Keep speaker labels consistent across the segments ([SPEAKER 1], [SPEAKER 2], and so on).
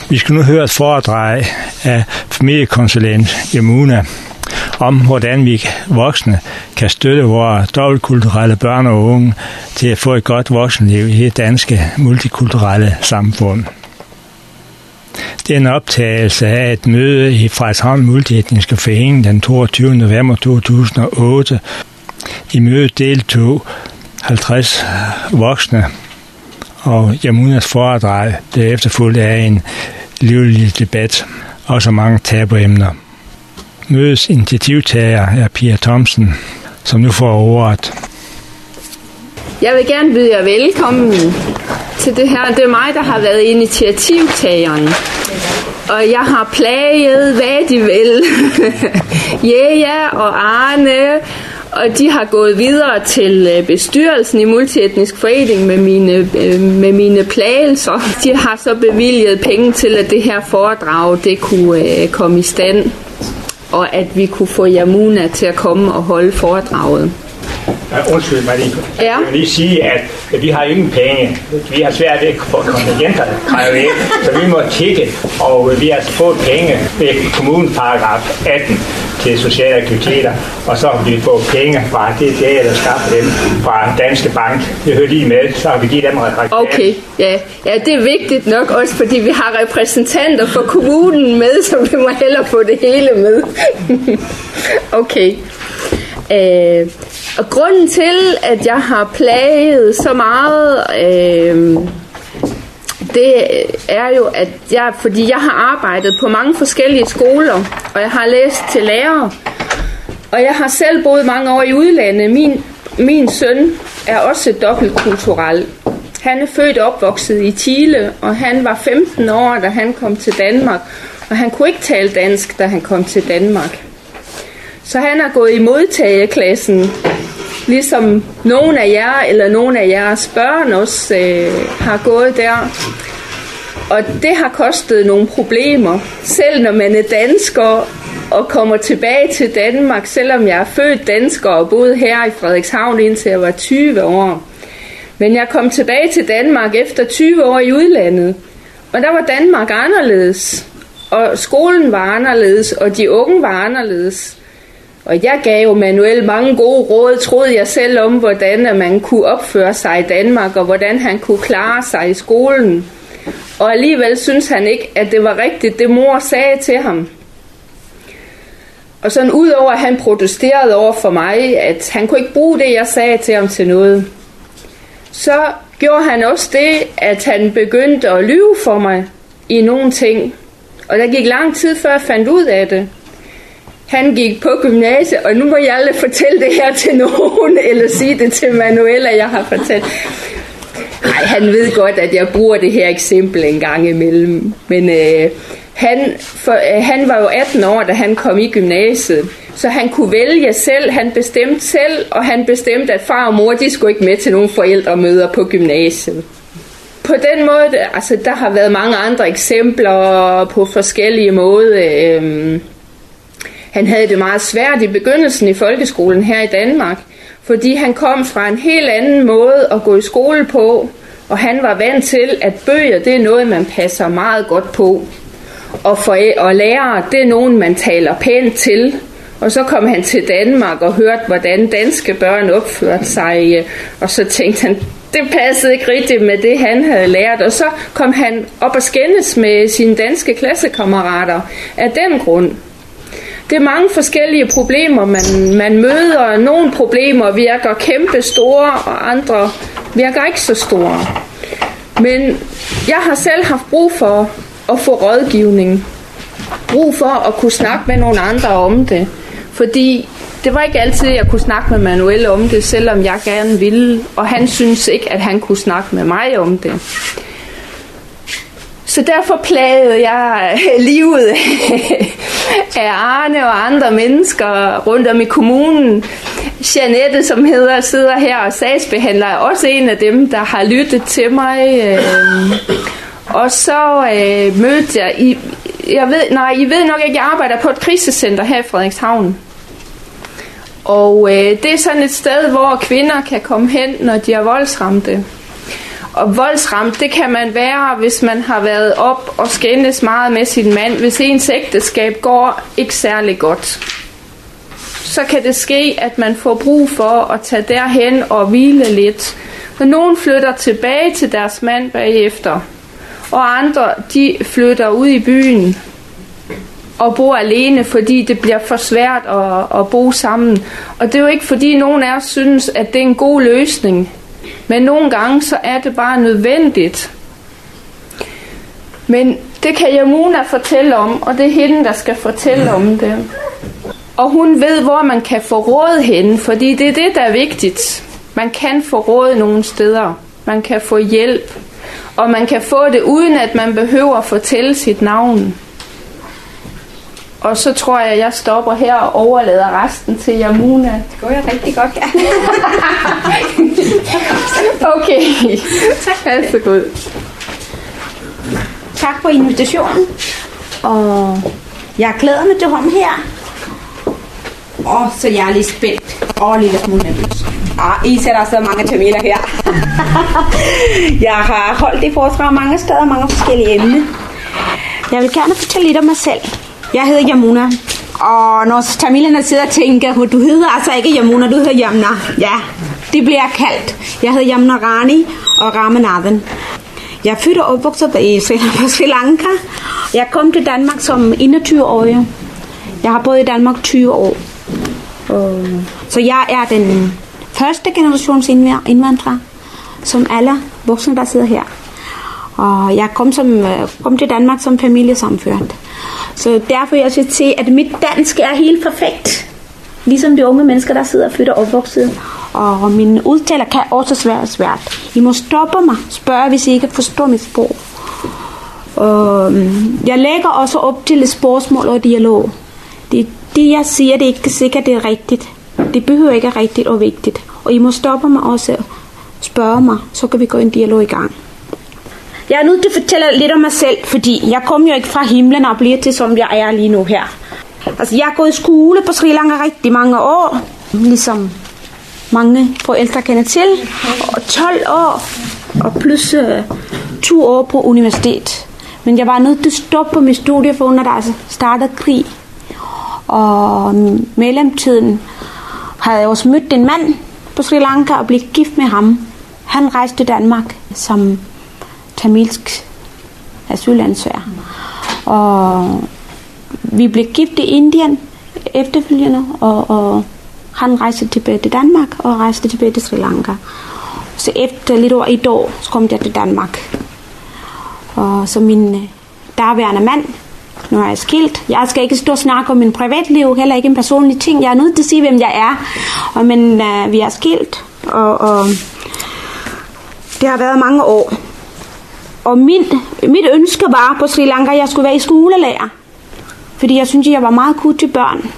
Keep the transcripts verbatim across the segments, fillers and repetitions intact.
[SPEAKER 1] Vi skal nu høre et foredrag af familiekonsulent Yamuna om, hvordan vi voksne kan støtte vores dobbeltkulturelle børn og unge til at få et godt voksenliv i det danske multikulturelle samfund. Det er en optagelse af et møde i Frederikshavn Multietniske Forening den toogtyvende november to tusind og otte. I mødet deltog halvtreds voksne, og Yamunas foredrag blev efterfulgt af en livlig debat og så mange tabuemner. Mødets initiativtager er Pia Thomsen, som nu får ordet.
[SPEAKER 2] Jeg vil gerne byde jer velkommen til det her. Det er mig, der har været initiativtageren. Og jeg har plaget, hvad de vil. Jæja og Arne, og de har gået videre til bestyrelsen i Multietnisk Forening med mine, med mine plagelser. De har så bevilget penge til, at det her foredrag det kunne komme i stand, og at vi kunne få Yamuna til at komme og holde foredraget.
[SPEAKER 1] Ja, undskyld mig lige.
[SPEAKER 2] Ja.
[SPEAKER 1] Jeg vil lige sige, at vi har ingen penge. Vi har svært ved at få kontingenter krævet ind, så vi må kigge, og vi har fået penge ved kommuneparagraf atten til sociale aktiviteter, og så har vi fået penge fra det der, der skaffer dem fra Danske Bank. Det hører lige med, så har vi givet dem reklame.
[SPEAKER 2] Okay, ja. ja, det er vigtigt nok også, fordi vi har repræsentanter for kommunen med, så vi må hellere få det hele med. Okay. Øh, og grunden til, at jeg har plaget så meget, øh, det er jo, at jeg, fordi jeg har arbejdet på mange forskellige skoler, og jeg har læst til lærer, og jeg har selv boet mange år i udlandet. Min, min søn er også dobbeltkulturel. Han er født og opvokset i Chile, og han var femten år, da han kom til Danmark, og han kunne ikke tale dansk, da han kom til Danmark. Så han har gået i modtageklassen, ligesom nogle af jer, eller nogle af jeres børn også øh, har gået der. Og det har kostet nogle problemer, selv når man er dansker og kommer tilbage til Danmark, selvom jeg er født dansker og boet her i Frederikshavn indtil jeg var tyve år. Men jeg kom tilbage til Danmark efter tyve år i udlandet, og der var Danmark anderledes, og skolen var anderledes, og de unge var anderledes. Og jeg gav jo Manuel mange gode råd, troede jeg selv om, hvordan man kunne opføre sig i Danmark, og hvordan han kunne klare sig i skolen. Og alligevel synes han ikke, at det var rigtigt, det mor sagde til ham. Og sådan udover at han protesterede over for mig, at han kunne ikke bruge det, jeg sagde til ham til noget, så gjorde han også det, at han begyndte at lyve for mig i nogle ting. Og der gik lang tid, før jeg fandt ud af det. Han gik på gymnasiet, og nu må jeg aldrig fortælle det her til nogen, eller sige det til Manuel, at jeg har fortalt. Nej, han ved godt, at jeg bruger det her eksempel en gang imellem. Men øh, han, for, øh, han var jo atten år, da han kom i gymnasiet, så han kunne vælge selv, han bestemte selv, og han bestemte, at far og mor, de skulle ikke med til nogle forældremøder på gymnasiet. På den måde, altså der har været mange andre eksempler på forskellige måder. Øh, Han havde det meget svært i begyndelsen i folkeskolen her i Danmark, fordi han kom fra en helt anden måde at gå i skole på, og han var vant til, at bøger, det er noget, man passer meget godt på, og, for, og lærere, det er nogen, man taler pænt til. Og så kom han til Danmark og hørte, hvordan danske børn opførte sig, og så tænkte han, det passede ikke rigtigt med det, han havde lært, og så kom han op og skændes med sine danske klassekammerater af den grund. Det er mange forskellige problemer, man, man møder. Nogle problemer virker kæmpe store, og andre virker ikke så store. Men jeg har selv haft brug for at få rådgivning. Brug for at kunne snakke med nogle andre om det. Fordi det var ikke altid, jeg kunne snakke med Manuel om det, selvom jeg gerne ville. Og han synes ikke, at han kunne snakke med mig om det. Så derfor plagede jeg livet af Arne og andre mennesker rundt om i kommunen. Jeanette, som hedder, sidder her og sagsbehandler, er også en af dem, der har lyttet til mig. Og så øh, mødte jeg, I, jeg ved, nej, I ved nok, at jeg arbejder på et krisecenter her i Frederikshavn. Og øh, det er sådan et sted, hvor kvinder kan komme hen, når de er voldsramte. Og voldsramt, det kan man være, hvis man har været op og skændes meget med sin mand. Hvis ens ægteskab går ikke særlig godt, så kan det ske, at man får brug for at tage derhen og hvile lidt. Og nogen flytter tilbage til deres mand bagefter, og andre de flytter ud i byen og bor alene, fordi det bliver for svært at, at bo sammen. Og det er jo ikke fordi nogen af os synes, at det er en god løsning, men nogle gange så er det bare nødvendigt. Men det kan Yamuna fortælle om, og det er hende, der skal fortælle om det. Og hun ved, hvor man kan få råd henne, fordi det er det, der er vigtigt. Man kan få råd nogle steder. Man kan få hjælp. Og man kan få det, uden at man behøver at fortælle sit navn. Og så tror jeg, at jeg stopper her og overlader resten til Yamuna.
[SPEAKER 3] Det går jeg rigtig godt, ja.
[SPEAKER 2] Okay. Tak. Alt så godt.
[SPEAKER 3] Tak for invitationen. Og jeg glæder mig til ham her. Og så jeg er lidt spændt og lidt smule nervøs. Ah, I sætter så mange tamiler her. Jeg har holdt det foredrag mange steder, mange forskellige emner. Jeg vil gerne fortælle lidt om mig selv. Jeg hedder Yamuna. Og når tamilerne sidder og tænker, du hedder altså ikke Yamuna, du hedder Yamna. Ja, det bliver jeg kaldt. Jeg hedder Yamna Rani og Ramanathan. Jeg er født og opvokset på Sri Lanka. Jeg kom til Danmark som enogtyve-årig. Jeg har boet i Danmark tyve år. Så jeg er den første generations indvandrer, som alle voksne, der sidder her. Og jeg kom, som, kom til Danmark som familiesammenført. Så derfor jeg skal sige, at mit dansk er helt perfekt. Ligesom de unge mennesker, der sidder født og opvokset. Og mine udtaler kan også være svært. I må stoppe mig, spørge, hvis I ikke forstår mit sprog. Og jeg lægger også op til spørgsmål og dialog. Det, det jeg siger, det er ikke sikkert, det er rigtigt. Det behøver ikke være rigtigt og vigtigt. Og I må stoppe mig også og spørge mig, så kan vi gå en dialog i gang. Jeg er nødt til at fortælle lidt om mig selv, fordi jeg kom jo ikke fra himlen og bliver til, som jeg er lige nu her. Altså, jeg har gået i skole på Sri Lanka rigtig mange år, ligesom mange forældre kender til, og tolv år, og plus uh, to år på universitet. Men jeg var nødt til at stoppe på mit studie, for under der altså startede krig. Og mellemtiden havde jeg også mødt en mand på Sri Lanka og blev gift med ham. Han rejste til Danmark som tamilsk asylansøger. Og vi blev gift i Indien efterfølgende, og, og han rejste tilbage til Danmark og rejste tilbage til Sri Lanka. Så efter lidt over et år, så kom jeg til Danmark. Og så min derværende mand, nu er jeg skilt. Jeg skal ikke stå og snakke om min privatliv, heller ikke en personlig ting. Jeg er nødt til at sige, hvem jeg er. Og, men uh, vi er skilt, og, og det har været mange år. Og min, mit ønske var på Sri Lanka, at jeg skulle være i skolelærer. Fordi jeg synes, jeg var meget god til børn.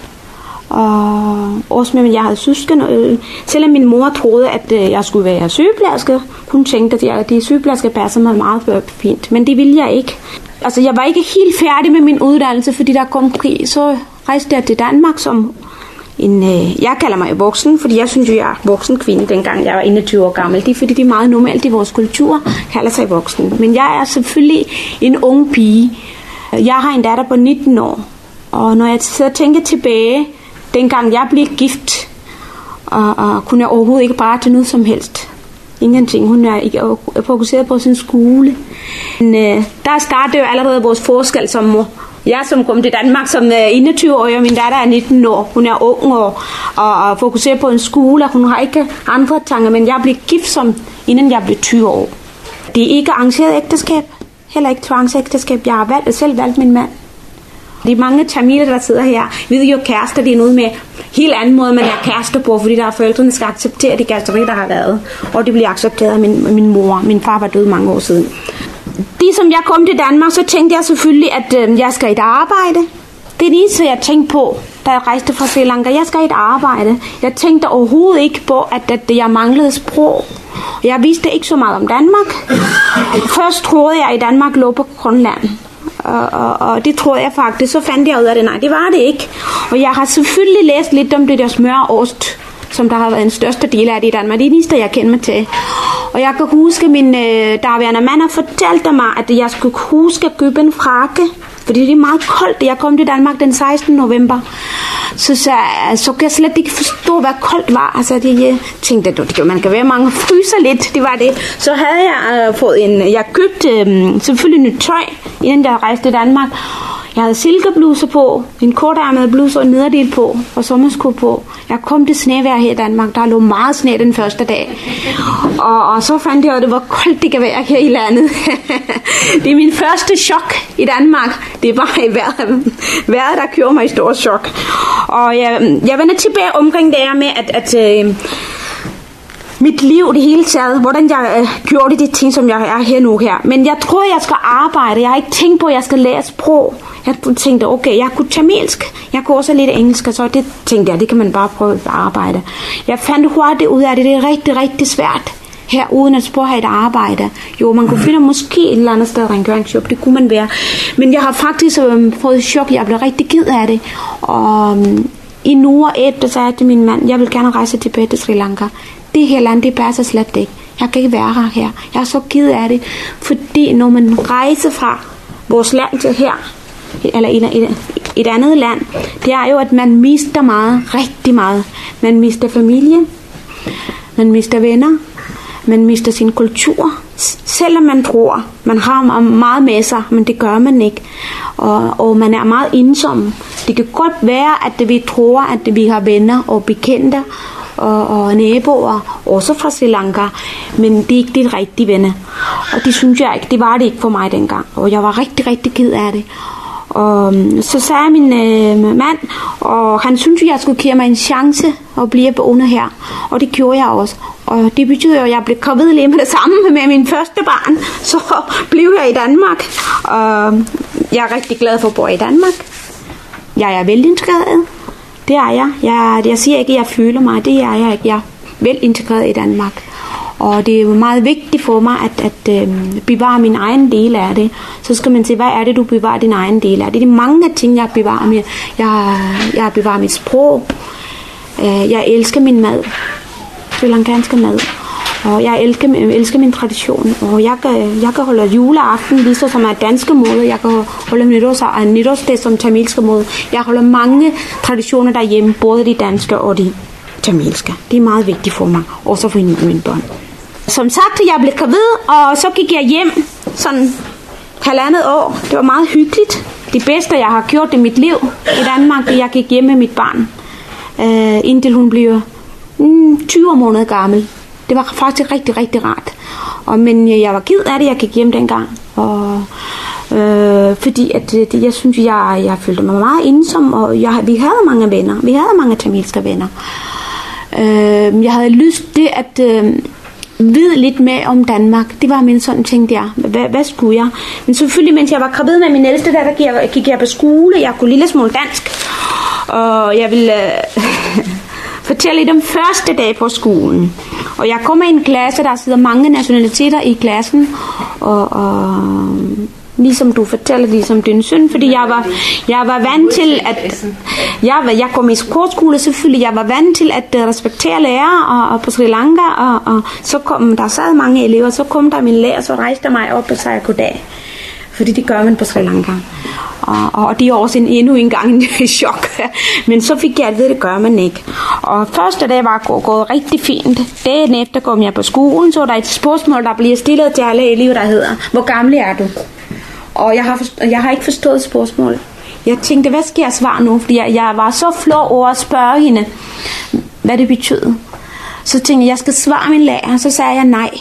[SPEAKER 3] Og også med, at jeg havde søskende. Selvom min mor troede, at jeg skulle være sygeplejerske. Hun tænkte, at de sygeplejerske passer mig meget fint. Men det ville jeg ikke. Altså, jeg var ikke helt færdig med min uddannelse, fordi der kom krig. Så rejste jeg til Danmark som en... Øh, jeg kalder mig voksen, fordi jeg synes, jeg er voksen kvinde, dengang jeg var enogtyve år gammel. Det er, fordi det er meget normalt i vores kultur, kalder sig voksen. Men jeg er selvfølgelig en ung pige. Jeg har en datter på nitten år. Og når jeg sidder og tænker tilbage, dengang jeg blev gift, og, og kunne jeg overhovedet ikke bare til noget som helst. Ingenting. Hun er ikke fokuseret på sin skole. Men øh, der startede jo allerede vores forskel, som jeg som kom til Danmark som enogtyve-årig, og min datter er nitten år. Hun er ung og, og, og fokuserer på en skole, og hun har ikke andre tanker, men jeg blev gift som, inden jeg blev tyve år. Det er ikke arrangeret ægteskab, heller ikke tvangsægteskab. Jeg har valgt, selv valgt min mand. De mange tamiler, der sidder her, ved jo kærester, det er noget med helt anden måde, man er kærester på, fordi der er forældrene, skal acceptere de kæresteri, der har været. Og det bliver accepteret af min, min mor. Min far var død mange år siden. De som jeg kom til Danmark, så tænkte jeg selvfølgelig, at øh, jeg skal i et arbejde. Det er det eneste, jeg tænkte på, da jeg rejste fra Sri Lanka. Jeg skal i et arbejde. Jeg tænkte overhovedet ikke på, at, at jeg manglede sprog. Jeg vidste ikke så meget om Danmark. Først troede jeg, at i Danmark lå på Grønland. Og, og, og det troede jeg faktisk. Så fandt jeg ud af det. Nej, det var det ikke. Og jeg har selvfølgelig læst lidt om det der smør og ost, som der har været den største del af det i Danmark. Det er det eneste, jeg kender mig til. Og jeg kan huske, at min øh, derværende mand har fortalt mig, at jeg skulle huske at købe en frakke, fordi det er meget koldt. Jeg kom til Danmark den sekstende november. Så, så, så kan jeg slet ikke forstå, hvad koldt var. Altså, det, jeg tænkte, at man kan være mange fryser lidt. Det var det. Så havde jeg øh, fået en... Jeg købte øh, selvfølgelig nyt tøj, inden jeg rejste til Danmark. Jeg havde silkebluse på, en kortærmet bluse og en nederdel på, og sommersko på. Jeg kom til snevejr her i Danmark. Der lå meget sne den første dag. Og, og så fandt jeg, at det var koldt, det kan være her i landet. Det er min første chok i Danmark. Det var vejret, vejret der gjorde mig i stor chok. Og jeg, jeg vender tilbage omkring det her med, at... at øh, mit liv, det hele taget, hvordan jeg øh, gjorde de ting, som jeg er her nu her. Men jeg troede, jeg skal arbejde. Jeg har ikke tænkt på, at jeg skal lære sprog. Jeg tænkte, okay, jeg kunne tamilsk. Jeg kunne også lidt engelsk, så det tænkte jeg, det kan man bare prøve at arbejde. Jeg fandt hurtigt ud af det. Det er rigtig, rigtig svært her, uden at sprog have et arbejde. Jo, man kunne finde måske et eller andet sted rengøringsjob. Det kunne man være. Men jeg har faktisk øh, fået chok. Jeg blev rigtig ked af det. Og øh, i nu og et, der sagde jeg til min mand, jeg vil gerne rejse tilbage til Sri Lanka. Det her land, det passer slet ikke. Jeg kan ikke være her her. Jeg er så ked af det. Fordi når man rejser fra vores land til her, eller et, et, et andet land, det er jo, at man mister meget, rigtig meget. Man mister familie, man mister venner, man mister sin kultur. Selvom man tror, man har meget med sig, men det gør man ikke. Og, og man er meget ensom. Det kan godt være, at vi tror, at vi har venner og bekendte, Og, og naboer, også fra Sri Lanka, men det er ikke de rigtige venner. Og det synes jeg ikke, det var det ikke for mig dengang. Og jeg var rigtig, rigtig ked af det. Og så sagde min øh, mand, og han syntes, jeg skulle give mig en chance at blive boende her. Og det gjorde jeg også. Og det betyder jo, at jeg blev gravid lige med det samme med min første barn. Så blev jeg i Danmark. Og jeg er rigtig glad for at bo i Danmark. Jeg er velintegreret. Det er jeg. jeg. Jeg siger ikke, at jeg føler mig. Det er jeg ikke. Jeg er vel integreret i Danmark. Og det er jo meget vigtigt for mig, at, at øh, bevare min egen del af det. Så skal man se, hvad er det, du bevarer din egen del af det. Det er mange ting, jeg bevarer med. Jeg, jeg bevarer mit sprog. Jeg elsker min mad. Sri Lankanske mad. Og jeg elsker, jeg elsker min tradition. Og jeg kan, jeg kan holde juleaften, ligesom som er danske måde. Jeg kan holde nytårs, nytårsdag som tamilske måde. Jeg holder mange traditioner derhjemme, både de danske og de tamilske. Det er meget vigtigt for mig, også for mine børn. Som sagt, jeg blev gravid, og så gik jeg hjem sådan halvandet år. Det var meget hyggeligt. Det bedste, jeg har gjort i mit liv i Danmark, det jeg gik hjem med mit barn, øh, indtil hun blev mm, tyve måneder gammel. Det var faktisk rigtig, rigtig rart. Og, men jeg var ked af det, jeg gik hjem dengang. Og, øh, fordi at, det, jeg synes, jeg, jeg følte mig meget ensom, og jeg, vi havde mange venner. Vi havde mange tamilske venner. Øh, jeg havde lyst til at øh, vide lidt mere om Danmark. Det var min sådan ting der. Hvad, hvad skulle jeg? Men selvfølgelig, mens jeg var gravid med min ældste datter, gik jeg, gik jeg på skole. Jeg kunne lille smule dansk. Og jeg ville øh, fortælle lidt om første dag på skolen. Og jeg kommer i en klasse, der sidder mange nationaliteter i klassen. Og, og ligesom du fortæller, ligesom din søn, fordi jeg var, jeg var vant til at jeg, var, jeg kom i kortskole selvfølgelig, jeg var vant til at respektere lærere og, og på Sri Lanka, og, og så kom der sad mange elever, så kom der min lærer, så rejste mig op og sagde goddag, fordi det gør man på Sri Lanka. Og, og det er også en, endnu en gang en chok. Men så fik jeg at vide, det gør man ikke. Og første dag var gået, gået rigtig fint. Dagen efter kom jeg på skolen, så var der et spørgsmål, der bliver stillet til alle elever, der hedder, hvor gammel er du? Og jeg har, forstået, jeg har ikke forstået spørgsmålet. Jeg tænkte, hvad skal jeg svare nu? Fordi jeg, jeg var så flov over at spørge hende, hvad det betød. Så tænkte jeg, jeg skal svare min lærer. Så sagde jeg nej.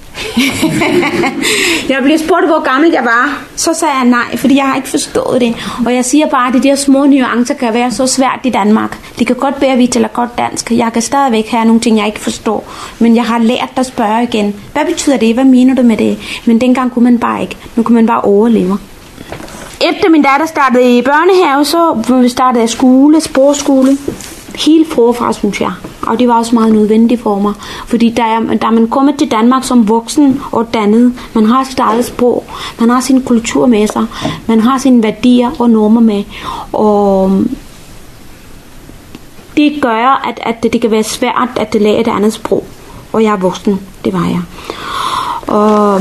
[SPEAKER 3] Jeg blev spurgt, hvor gammel jeg var. Så sagde jeg nej, fordi jeg har ikke forstået det. Og jeg siger bare, at de der små nuancer kan være så svært i Danmark. Det kan godt være, at vi taler godt dansk. Jeg kan stadigvæk have nogle ting, jeg ikke forstår. Men jeg har lært at spørge igen. Hvad betyder det? Hvad mener du med det? Men dengang kunne man bare ikke. Nu kunne man bare overleve. Efter min datter startede i børnehave, så startede jeg skole, sprogskole. Helt forfra, synes jeg. Og det var også meget nødvendigt for mig. Fordi da, jeg, da man kommer til Danmark som voksen og dannet, man har sit eget sprog, man har sin kultur med sig, man har sine værdier og normer med. Og det gør, at, at det kan være svært at lære et andet sprog. Og jeg er voksen, det var jeg. Og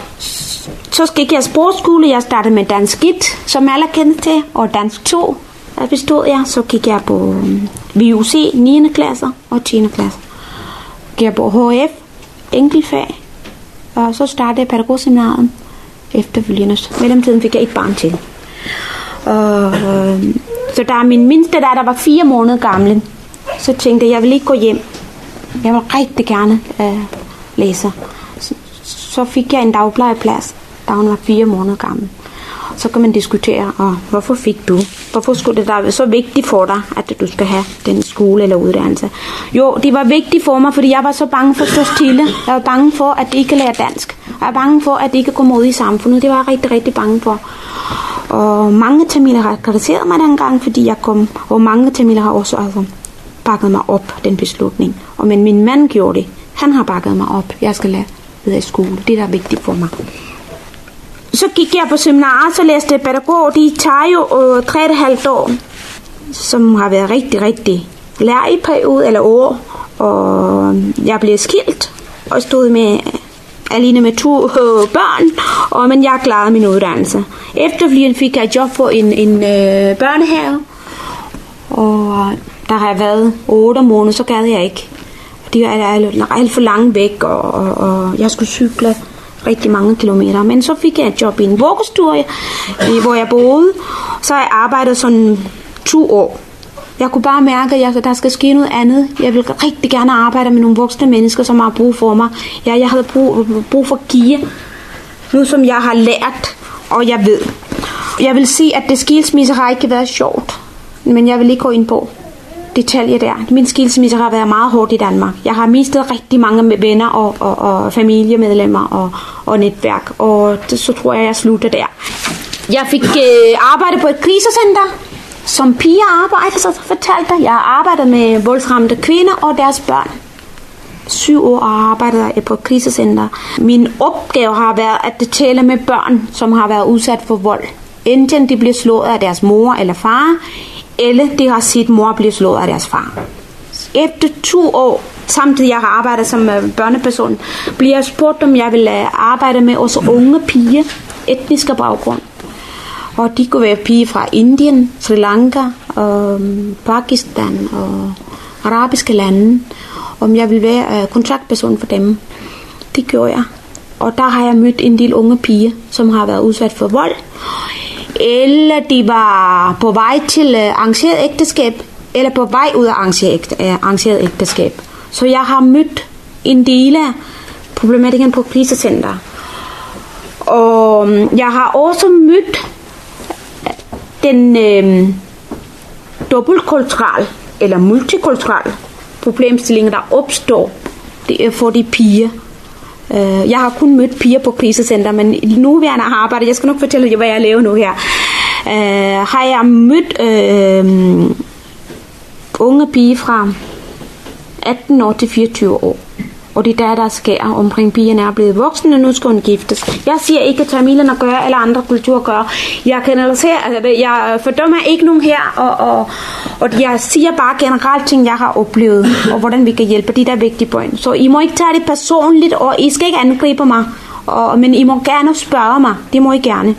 [SPEAKER 3] så gik jeg sprogskole. Jeg startede med dansk et, som alle kendte til, og dansk to. Der bestod jeg. Så gik jeg på V U C, niende klasser og tiende klasser. Gik jeg på H F, enkeltfag. Og så startede jeg pædagogseminariet efterfølgende. Mellemtiden fik jeg et barn til. Og, øh, så der min mindste der, der var fire måneder gammel, så tænkte jeg, jeg vil ikke gå hjem. Jeg vil rigtig gerne øh, læse. Så, så fik jeg en dagplejeplads, da hun var fire måneder gammel. Så kan man diskutere, og hvorfor fik du? Hvorfor skulle det da være så vigtigt for dig, at du skal have den skole eller uddannelse? Jo, det var vigtigt for mig, fordi jeg var så bange for at stå stille. Jeg var bange for, at ikke lære dansk. Jeg var bange for, at ikke komme ud i samfundet. Det var jeg rigtig, rigtig bange for. Og mange tamiler har kritiseret mig dengang, fordi jeg kom. Og mange tamiler har også altså, bakket mig op, den beslutning. Og men min mand gjorde det. Han har bakket mig op. Jeg skal lære videre i skole. Det er der vigtigt for mig. Så gik jeg på seminaret, så læste jeg pædagog. De tager jo øh, tre og et halvt år, som har været rigtig, rigtig lærerig periode eller år. Og jeg blev skilt og stod med alene med to øh, børn, og men jeg klarede min uddannelse. Efterfølgende fik jeg job på en, en øh, børnehave, og der har jeg været otte måneder, så gad jeg ikke. Det er alt for langt væk, og, og, og jeg skulle cykle rigtig mange kilometer. Men så fik jeg et job i en vuggestue, hvor jeg boede. Så har jeg arbejdet sådan to år. Jeg kunne bare mærke, at der skal ske noget andet. Jeg vil rigtig gerne arbejde med nogle voksne mennesker, som har brug for mig. Ja, jeg havde brug, brug for at give noget, som jeg har lært, og jeg ved. Jeg vil sige, at det skilsmisse har ikke været sjovt, men jeg vil ikke gå ind på detaljer der. Min skilsmisse har været meget hårdt i Danmark. Jeg har mistet rigtig mange venner og, og, og familiemedlemmer og, og netværk, og det, så tror jeg, jeg slutter der. Jeg fik øh, arbejde på et krisecenter, som piger arbejder, så fortalte jeg. Jeg har arbejdet med voldsramte kvinder og deres børn. Syv år arbejdede jeg på et krisecenter. Min opgave har været at tale med børn, som har været udsat for vold. Enten de bliver slået af deres mor eller far, eller de har set mor blive slået af deres far. Efter to år, samtidig jeg har arbejdet som børneperson, bliver jeg spurgt, om jeg vil arbejde med også unge piger, etniske baggrund. Og de kunne være piger fra Indien, Sri Lanka, og Pakistan og arabiske lande. Om jeg vil være kontaktperson for dem. Det gjorde jeg. Og der har jeg mødt en del unge piger, som har været udsat for vold. Eller de var på vej til arrangeret ægteskab, eller på vej ud af arrangeret ægteskab. Så jeg har mødt en del af problematikken på krisecenter. Og jeg har også mødt den øh, dobbeltkulturelle eller multikulturelle problemstilling, der opstår for de piger. Uh, jeg har kun mødt piger på krisecenter, men nu vil jeg arbejde. Jeg skal nok fortælle jer, hvad jeg laver nu her. Uh, har jeg mødt uh, unge piger fra atten år til fireogtyve år. Og det er der, der sker omkring pigerne er blevet voksne, og nu skal hun giftes. Jeg siger ikke, at tamilerne gør, eller andre kulturer gør. Jeg generaliserer, altså jeg fordømmer ikke nogen her, og, og, og jeg siger bare generelt ting, jeg har oplevet, og hvordan vi kan hjælpe. Det der er vigtige point. Så I må ikke tage det personligt, og I skal ikke angribe mig, og, men I må gerne spørge mig. Det må I gerne.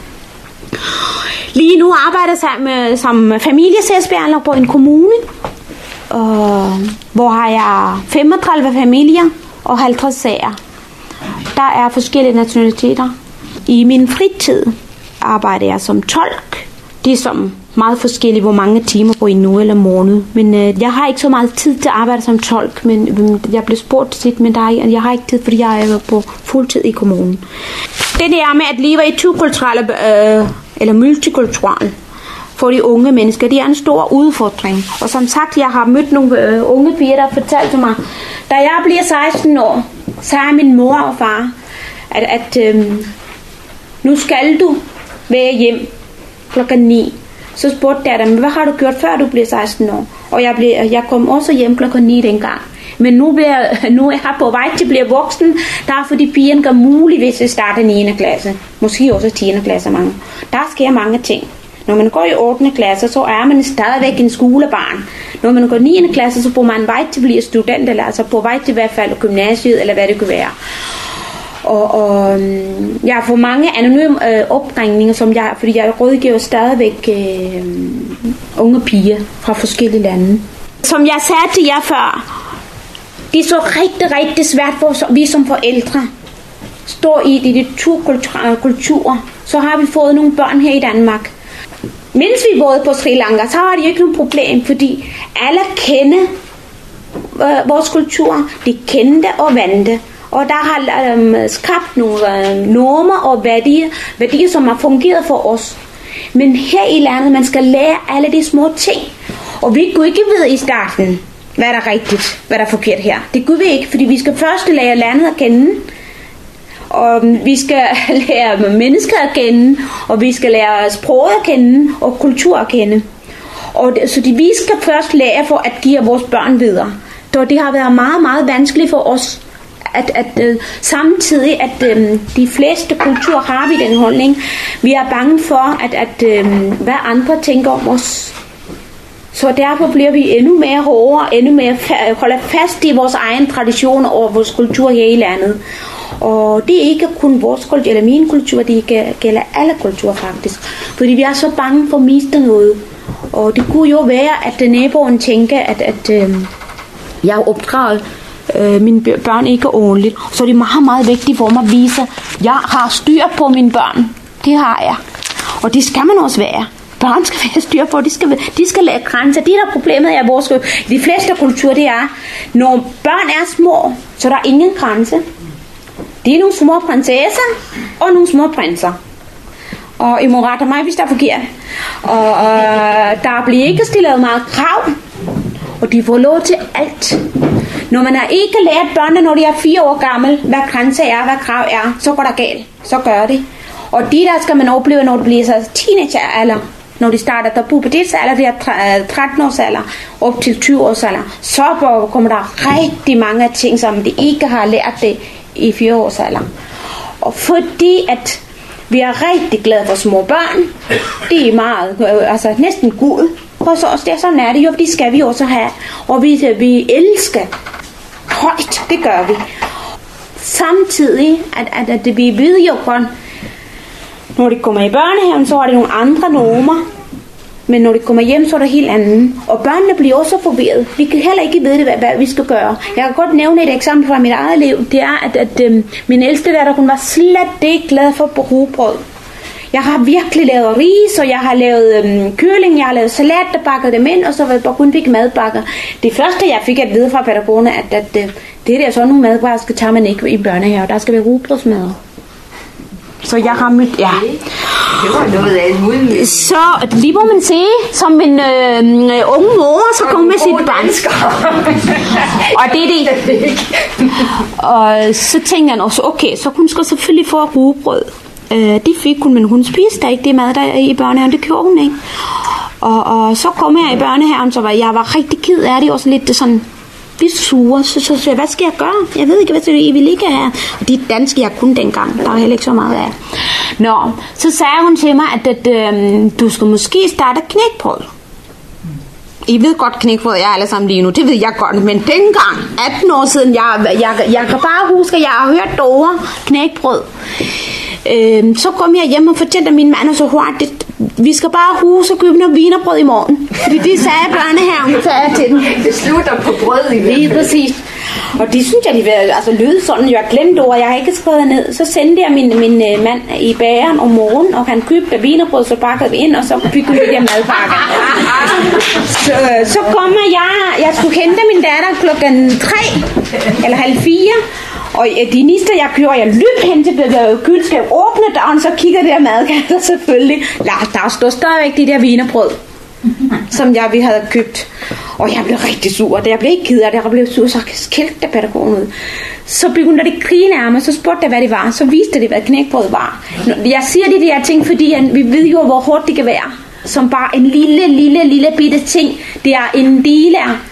[SPEAKER 3] Lige nu arbejder jeg med, som familiesagsbehandler på en kommune. Uh, hvor har jeg femogtredive familier og halvtreds sager. Der er forskellige nationaliteter. I min fritid arbejder jeg som tolk. Det er som meget forskelligt, hvor mange timer på en uge eller måned. Men uh, jeg har ikke så meget tid til at arbejde som tolk. Men jeg blev spurgt tit, men der er, jeg har ikke tid, fordi jeg er på fuldtid i kommunen. Det der med at leve i to-kulturelle uh, eller multikulturelle for de unge mennesker, det er en stor udfordring. Og som sagt, jeg har mødt nogle øh, unge piger, der fortalte mig, da jeg bliver seksten år, så er min mor og far, at, at øh, nu skal du være hjem klokken ni. Så spurgte jeg dem, hvad har du gjort før du bliver seksten år? Og jeg, blev, jeg kom også hjem klokken ni dengang. Men nu, bliver, nu er jeg på vej til at blive voksen. Der er fordi pigen gør muligt, hvis jeg starter niende klasse. Måske også tiende klasse mange. Der sker mange ting. Når man går i ottende klasse, så er man stadigvæk en skolebarn. Når man går i niende klasse, så får man vej til at blive student, eller altså på vej til i hvert fald gymnasiet, eller hvad det kunne være. Og, og jeg får mange anonyme øh, opringninger, som jeg, fordi jeg rådgiver stadigvæk øh, unge piger fra forskellige lande. Som jeg sagde til jer før, det er så rigtig, rigtig svært for vi som forældre står i de, de to kulturer. Så har vi fået nogle børn her i Danmark. Mens vi boede på Sri Lanka, så var det ikke noget problem, fordi alle kender øh, vores kultur. De kendte og vante. Og der har um, skabt nogle uh, normer og værdier, værdier, som har fungeret for os. Men her i landet, man skal lære alle de små ting. Og vi kunne ikke vide i starten, hvad der er rigtigt, hvad der er forkert her. Det kunne vi ikke, fordi vi skal først lære landet at kende. Og vi skal lære mennesker at kende, og vi skal lære sproget at kende, og kultur at kende. Og det, så det, vi skal først lære for at give vores børn videre. Så det har været meget, meget vanskeligt for os. At, at øh, samtidig at øh, de fleste kulturer har vi den holdning. Vi er bange for at, at øh, hvad andre tænker om os. Så derfor bliver vi endnu mere hårdere, endnu mere fa- holder fast i vores egen traditioner og vores kultur her i landet. Og det er ikke kun vores kultur eller min kultur, det gælder alle kulturer faktisk. Fordi vi er så bange for at miste noget. Og det kunne jo være at naboen tænker at, at øh, jeg er opdraget Øh, mine børn ikke ordentligt. Så det er meget, meget vigtigt for mig at vise, at jeg har styr på mine børn. Det har jeg. Og det skal man også være. Børn skal være styr på. De skal, de skal lære grænser. Det der problemet er vores, de fleste kulturer, det er, når børn er små, så der er ingen grænse. Det er nogle små prinsesser og nogle små prinser. Og I må rette mig, hvis der er forkert. Og, og der bliver ikke stillet meget krav. Og de får lov til alt. Når man har ikke lært børnene, når de er fire år gammel, hvad grænser er, hvad krav er, så går der galt. Så gør det. Og de der skal man opleve, når det bliver så teenageralder, når de starter der pubertetsalder, det er tretten års alder, op til tyve års alder, så kommer der rigtig mange ting, som de ikke har lært det i fire års alder. Og fordi at vi er rigtig glade for små børn, det er meget, altså næsten guld. Hos os, det er sådan er det jo, det skal vi også have. Og vi, vi elsker højt, det gør vi. Samtidig, at, at, at vi ved jo godt, når de kommer i børnehaven, så er det nogle andre normer. Men når de kommer hjem, så er det helt anden. Og børnene bliver også forvirret. Vi kan heller ikke vide, hvad, hvad vi skal gøre. Jeg kan godt nævne et eksempel fra mit eget liv. Det er, at, at um, min ældste datter, hun var slet ikke glad for rugbrød. Jeg har virkelig lavet ris, og jeg har lavet øhm, kylling, jeg har lavet salat, der bakkede dem ind, og så var det bare kun fik madbakker. Det første, jeg fik at vide fra pædagogerne, at, at, at det der sådan nogle madbakker, skal tage man ikke i børnehave. Der skal være rugbrødsmad. Så jeg har mødt, ja.
[SPEAKER 2] Det var noget af en mulighed.
[SPEAKER 3] Så lige må man sige, som en øh, unge mor, så kom med sit barn. Og det er det. Og så tænker jeg også, okay, så hun skal selvfølgelig få rugbrød. Det fik hun, men hun spiste ikke det mad der i børnehaven, det gjorde hun ikke. Og, og så kom jeg i børnehaven, så var jeg var rigtig ked af det, også lidt sådan, vi sure, så, så, så hvad skal jeg gøre? Jeg ved ikke, hvad I vil ikke have. Og de danske, jeg kunne dengang, der var heller ikke så meget af. Nå, så sagde hun til mig, at, at øh, du skal måske starte knækbrød. I ved godt, knækbrød er alle sammen lige nu, det ved jeg godt, men dengang, atten år siden, jeg, jeg, jeg kan bare huske, at jeg har hørt dårere knækbrød. Øhm, så kom jeg hjem og fortalte min mand, og så hurtigt, vi skal bare huse og købe noget vinerbrød i morgen. Fordi de sagde børnehaven, sagde jeg til dem.
[SPEAKER 2] Det slutter på brød i
[SPEAKER 3] lige præcis. Og de synes jeg, de vil altså lyde sådan, jeg glemte ord, jeg har ikke skrevet ned. Så sendte jeg min, min uh, mand i bageren om morgenen, og han købte vinerbrød, så bakkede vi ind, og så fik vi der madpakker. så, så kommer jeg, jeg skulle hente min datter klokken tre, eller halv fire. Og de næste jeg kører, jeg løb hen til køleskab, åbne døren, så kigger der madkasser selvfølgelig. Der, der stod stadigvæk de der vinerbrød, som jeg vi havde købt. Og jeg blev rigtig sur, og jeg blev ikke ked af det, jeg blev sur, så skældte pædagogen ud. Så begyndte de at grine af mig, så spurgte jeg, hvad det var, så viste det, hvad knækbrød var. Jeg siger de der ting, fordi vi ved jo, hvor hårdt det kan være. Som bare en lille, lille, lille bitte ting. Det er en del af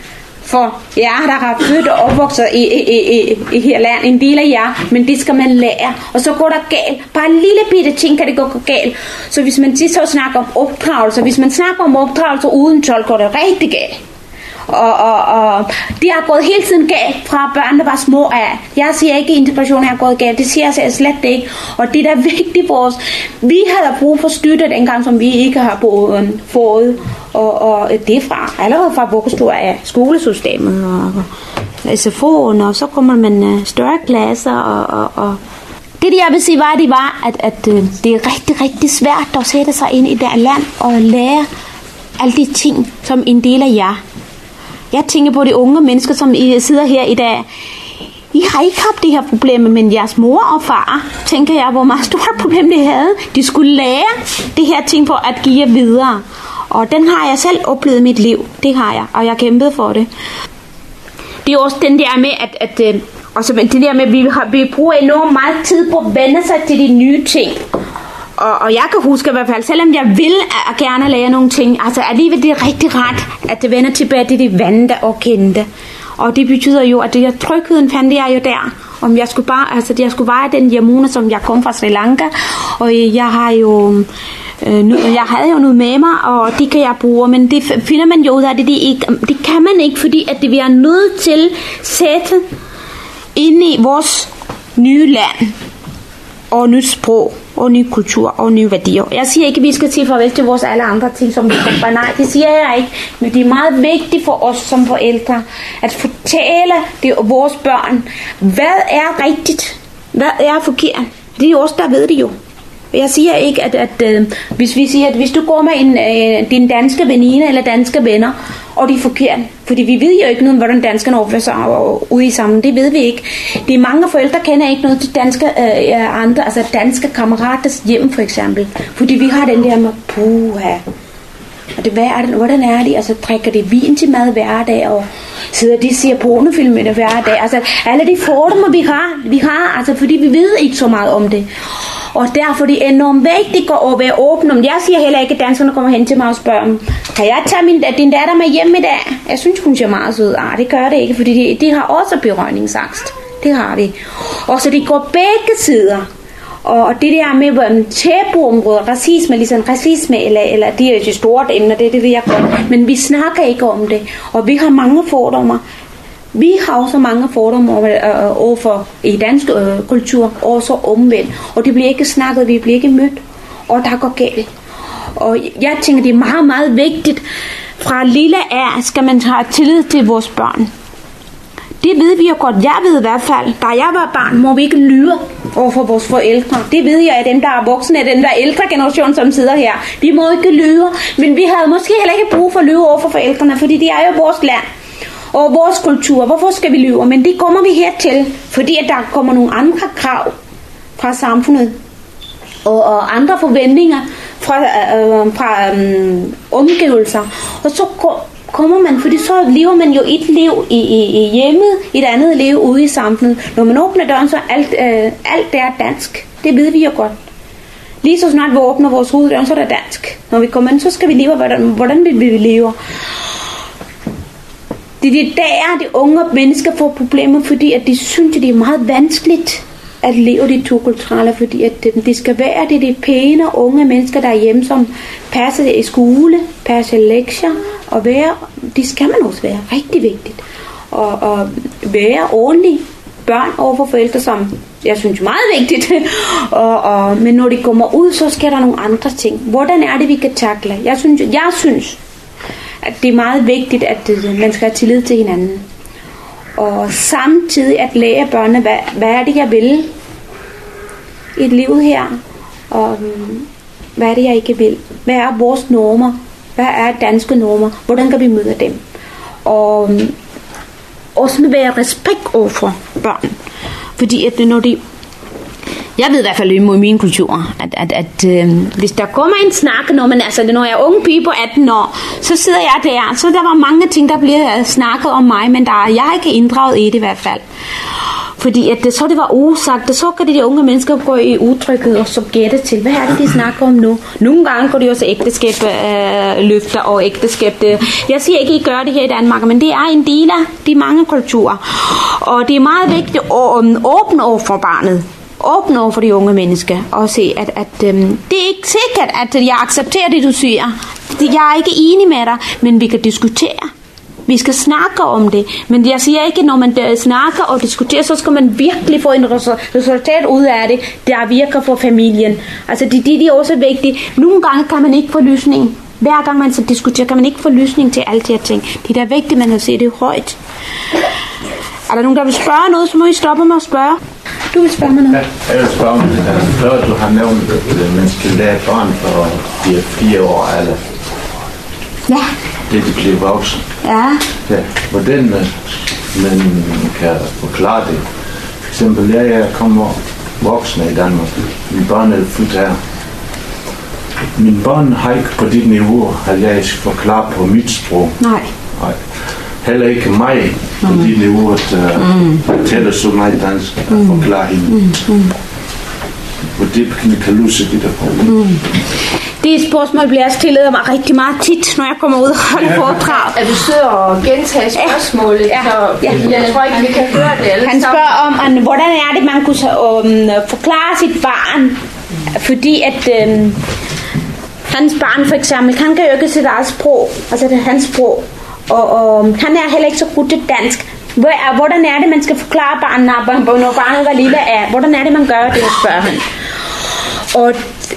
[SPEAKER 3] for jer, der har født og opvokset i, i, i, i her land, en del af jer, men det skal man lære, og så går der galt. Bare en lille bitte ting kan det gå galt. Så hvis man så snakker om opdragelse, hvis man snakker om opdragelse uden tolk, går det rigtig galt. Og, og, og det har gået hele tiden galt fra børnene var små af. Jeg siger ikke, at integrationen er gået galt. Det siger jeg slet ikke. Og det der er vigtigt for os. Vi havde brug for støtte dengang, som vi ikke har fået. Og, og det fra allerede fra vuggestue af skolesystemet og, og S F O'en, og så kommer man større klasser. Og, og, og det, jeg vil sige, var, det var, at, at det er rigtig, rigtig svært at sætte sig ind i det land og lære alle de ting, som en del af jer. Jeg tænker på de unge mennesker, som I sidder her i dag. I har ikke haft de her problemer, men jeres mor og far, tænker jeg, hvor meget stort problem det havde. De skulle lære det her ting for at give jer videre. Og den har jeg selv oplevet i mit liv. Det har jeg, og jeg kæmpede for det. Det er også den der med, at, at, også det der med, at vi, har, vi bruger enormt meget tid på at vende sig til de nye ting. Og, og jeg kan huske i hvert fald, selvom jeg vil at gerne lære nogle ting, altså alligevel det er rigtig rart, at det vender tilbage til det vante og kendte. Og det betyder jo, at det trygheden fandt jeg jo der. Om jeg skulle bare, altså jeg skulle være den Yamuna, som jeg kom fra Sri Lanka, og jeg har jo, øh, jeg havde jo noget med mig, og det kan jeg bruge, men det finder man jo ud af, det, det, ikke, det kan man ikke, fordi at det vi er nødt til at sætte ind i vores nye land, og nyt sprog, og ny kultur, og nye værdier. Jeg siger ikke, at vi skal sige farvel til vores alle andre ting, som vi kommer. Nej, det siger jeg ikke. Men det er meget vigtigt for os som forældre, at fortælle det, vores børn, hvad er rigtigt, hvad er forkert. Det er jo os, der ved det jo. Jeg siger ikke, at, at øh, hvis vi siger, at hvis du går med en, øh, din danske veninde eller danske venner, og de er forkert, fordi vi ved jo ikke noget om, hvordan danskerne opfører sig ude i sammen. Det ved vi ikke. De mange forældre kender ikke noget til danske øh, andre, altså danske kammeraters hjem for eksempel, fordi vi har den der med puha. Og det, hvad er det, hvordan er de? Altså drikker de vin til mad hver dag, og sidder de og ser pornofilm med det hver dag. Altså alle de fordomme vi har, vi har, altså fordi vi ved ikke så meget om det. Og derfor er det enormt vigtigt at være åben. Jeg siger heller ikke, at danskerne kommer hen til mig og spørger dem, kan jeg tage min, din datter med hjem i dag? Jeg synes, hun ser meget sød. Ah, det gør det ikke, fordi de, de har også berøringsangst. Det har de. Og så det går begge sider. Og det der med tabuområder, racisme, ligesom racisme, eller, eller det er jo et stort emne, det, det vil jeg godt. Men vi snakker ikke om det. Og vi har mange fordomme. Vi har også mange fordomme over, over for i dansk øh, kultur, også omvendt. Og det bliver ikke snakket, vi bliver ikke mødt. Og der går galt. Og jeg tænker, det er meget, meget vigtigt. Fra lille af skal man have tillid til vores børn. Det ved vi jo godt. Jeg ved i hvert fald, da jeg var barn, må vi ikke lyve over for vores forældre. Det ved jeg, at dem, der er voksne, af den der ældre generation, som sidder her. Vi må ikke lyve. Men vi havde måske heller ikke brug for at lyve over for forældrene, fordi det er jo vores land. Og vores kultur, hvorfor skal vi lyve? Men det kommer vi hertil, fordi at der kommer nogle andre krav fra samfundet, og, og andre forventninger fra, øh, fra øh, omgivelser. Og så kommer man, fordi så lever man jo et liv i, i, i hjemmet, et andet liv ude i samfundet. Når man åbner døren, så alt, øh, alt er dansk. Det ved vi jo godt. Lige så snart vi åbner vores hoveddør, så er det dansk. Når vi kommer ind, så skal vi leve, hvordan, hvordan vil vi leve? Det er der, de unge mennesker får problemer, fordi at de synes, at det er meget vanskeligt at leve de to kulturelle, fordi at det skal være det, de pæne unge mennesker, der er hjemme, som passer i skole, passer lektier, og være, det skal man også være, rigtig vigtigt. Og, og være ordentlige børn overfor forældre, som jeg synes meget vigtigt. og, og, men når de kommer ud, så skal der nogle andre ting. Hvordan er det, vi kan takle? Jeg synes, jeg synes at det er meget vigtigt, at man skal have tillid til hinanden. Og samtidig at lære børnene, hvad, hvad er det, jeg vil i et liv her, og hvad er det, jeg ikke vil. Hvad er vores normer? Hvad er danske normer? Hvordan kan vi møde dem? Og også med være respekt over for børn. Fordi at når de Jeg ved i hvert fald i min kultur, at, at, at øh, hvis der kommer en snak, når, man, altså, når jeg er unge pige på atten år, så sidder jeg der. Så der var mange ting, der bliver snakket om mig, men der, jeg er ikke inddraget i det i hvert fald. Fordi at det, så det var usagt, så kan de unge mennesker gå i udtrykket og så gætte til, hvad er det, de snakker om nu? Nogle gange går de også ægteskab øh, løfter og ægteskab. Det. Jeg siger ikke, I gør det her i Danmark, men det er en del af de mange kulturer. Og det er meget vigtigt at um, åbne over for barnet. Åbne over for de unge mennesker og se, at, at øhm, det er ikke sikkert, at jeg accepterer det, du siger. Jeg er ikke enig med dig, men vi kan diskutere. Vi skal snakke om det, men jeg siger ikke, når man snakker og diskuterer, så skal man virkelig få en resultat ud af det, der virker for familien. Altså det, det er også vigtigt. Nogle gange kan man ikke få løsning. Hver gang man så diskuterer, kan man ikke få løsning til alle de her ting. Det er da vigtigt, at man kan se det højt. Er der nogen, der vil spørge noget, så må I stoppe med at spørge. Du vil spørge mig noget?
[SPEAKER 4] Ja, jeg vil spørge mig noget. Før du har nævnt, at man skal lære børn for de fire år alder.
[SPEAKER 3] Ja.
[SPEAKER 4] Det de bliver voksen.
[SPEAKER 3] Ja.
[SPEAKER 4] Ja. Hvordan man kan forklare det. For eksempel, jeg er kommet voksne i Danmark. Mine børn er fuldt her. Mine børn har ikke på dit niveau, at jeg skal forklare på mit sprog.
[SPEAKER 3] Nej.
[SPEAKER 4] Nej. Heller ikke mig på mm. dit niveau, at uh, mm. taler så meget dansk og mm. forklare hende. Mm. Mm. Og det kan løse det der problem. Mm.
[SPEAKER 3] Det spørgsmål bliver jeg stillet mig rigtig meget tit, når jeg kommer ud og holder foredrag.
[SPEAKER 2] At du sidder og gentager spørgsmålet, ja. Så ja. Jeg tror ikke, vi kan høre det alle.
[SPEAKER 3] Han spørger om, at, hvordan er det, man kunne um, forklare sit barn, fordi at um, hans barn for eksempel, han kan jo ikke sit eget sprog, altså det er hans sprog, og, og han er heller ikke så god til dansk. Hvordan er det, man skal forklare barnet, når barnet var lille af? Hvordan er det, man gør det, spørger han. Og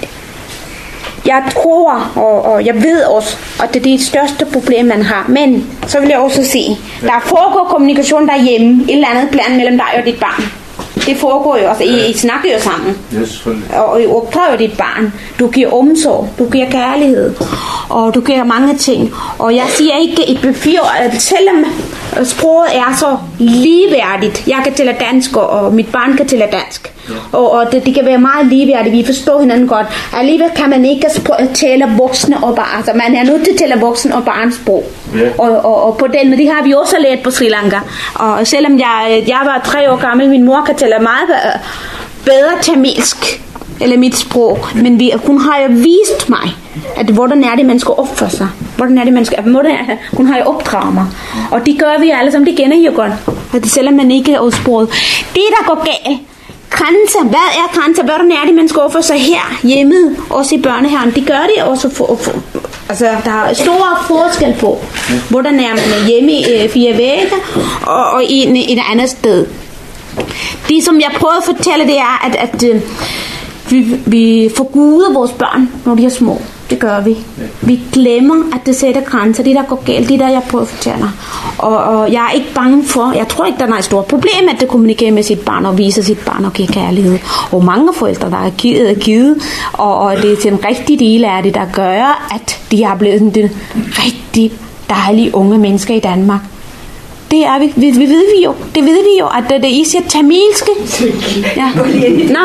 [SPEAKER 3] jeg tror, og, og jeg ved også, at det er det største problem, man har. Men så vil jeg også sige, der foregår kommunikation derhjemme, et eller andet blandt mellem dig og dit barn. Det foregår jo også. I, I snakker jo sammen.
[SPEAKER 4] Ja,
[SPEAKER 3] og I opdrager dit barn. Du giver omsorg, du giver kærlighed, og du giver mange ting. Og jeg siger ikke et befir, at selvom sproget er så ligeværdigt, jeg kan tale dansk, og mit barn kan tale dansk. Ja. Og, og det, det kan være meget ligeværdigt, vi forstår hinanden godt. Alligevel kan man ikke tale voksne og barn. Altså man er nødt til at tale voksne og barns sprog. Ja. Og, og, og på den, det har vi også lært på Sri Lanka. Og selvom jeg, jeg var tre år gammel, min mor kan tale meget bedre tamilsk, eller mit sprog, men vi, hun har jo vist mig, at hvordan er det, man skal opføre sig. Hvordan er det, man skal... Hun har jo opdraget mig. Og det gør vi alle sammen, det kender I jo godt. At selvom man ikke er udsproget. Det, der går galt, grænser, hvad er grænser? Hvordan er det, man skal opføre sig her hjemme, også i børnehaven? Det gør det også for, for, altså, der er store forskel på, hvordan er man hjemme i fire vægge, og, og i et, et andet sted. Det, som jeg prøver at fortælle, det er, at, at øh, vi, vi forguder vores børn, når de er små. Det gør vi. Vi glemmer, at det sætter grænser. Det, der går galt, det der, jeg prøver at fortælle. Og, og jeg er ikke bange for, jeg tror ikke, der er et stort problem, at det kommunikerer med sit barn og viser sit barn og giver kærlighed. Og mange forældre, der er givet, er givet og, og det er til en rigtig del af det, der gør, at de har blevet den rigtig dejlige unge mennesker i Danmark. Det er vi. Vi, vi ved vi jo. Det ved vi jo, at det, det I siger tamilske.
[SPEAKER 2] Ja. Nå.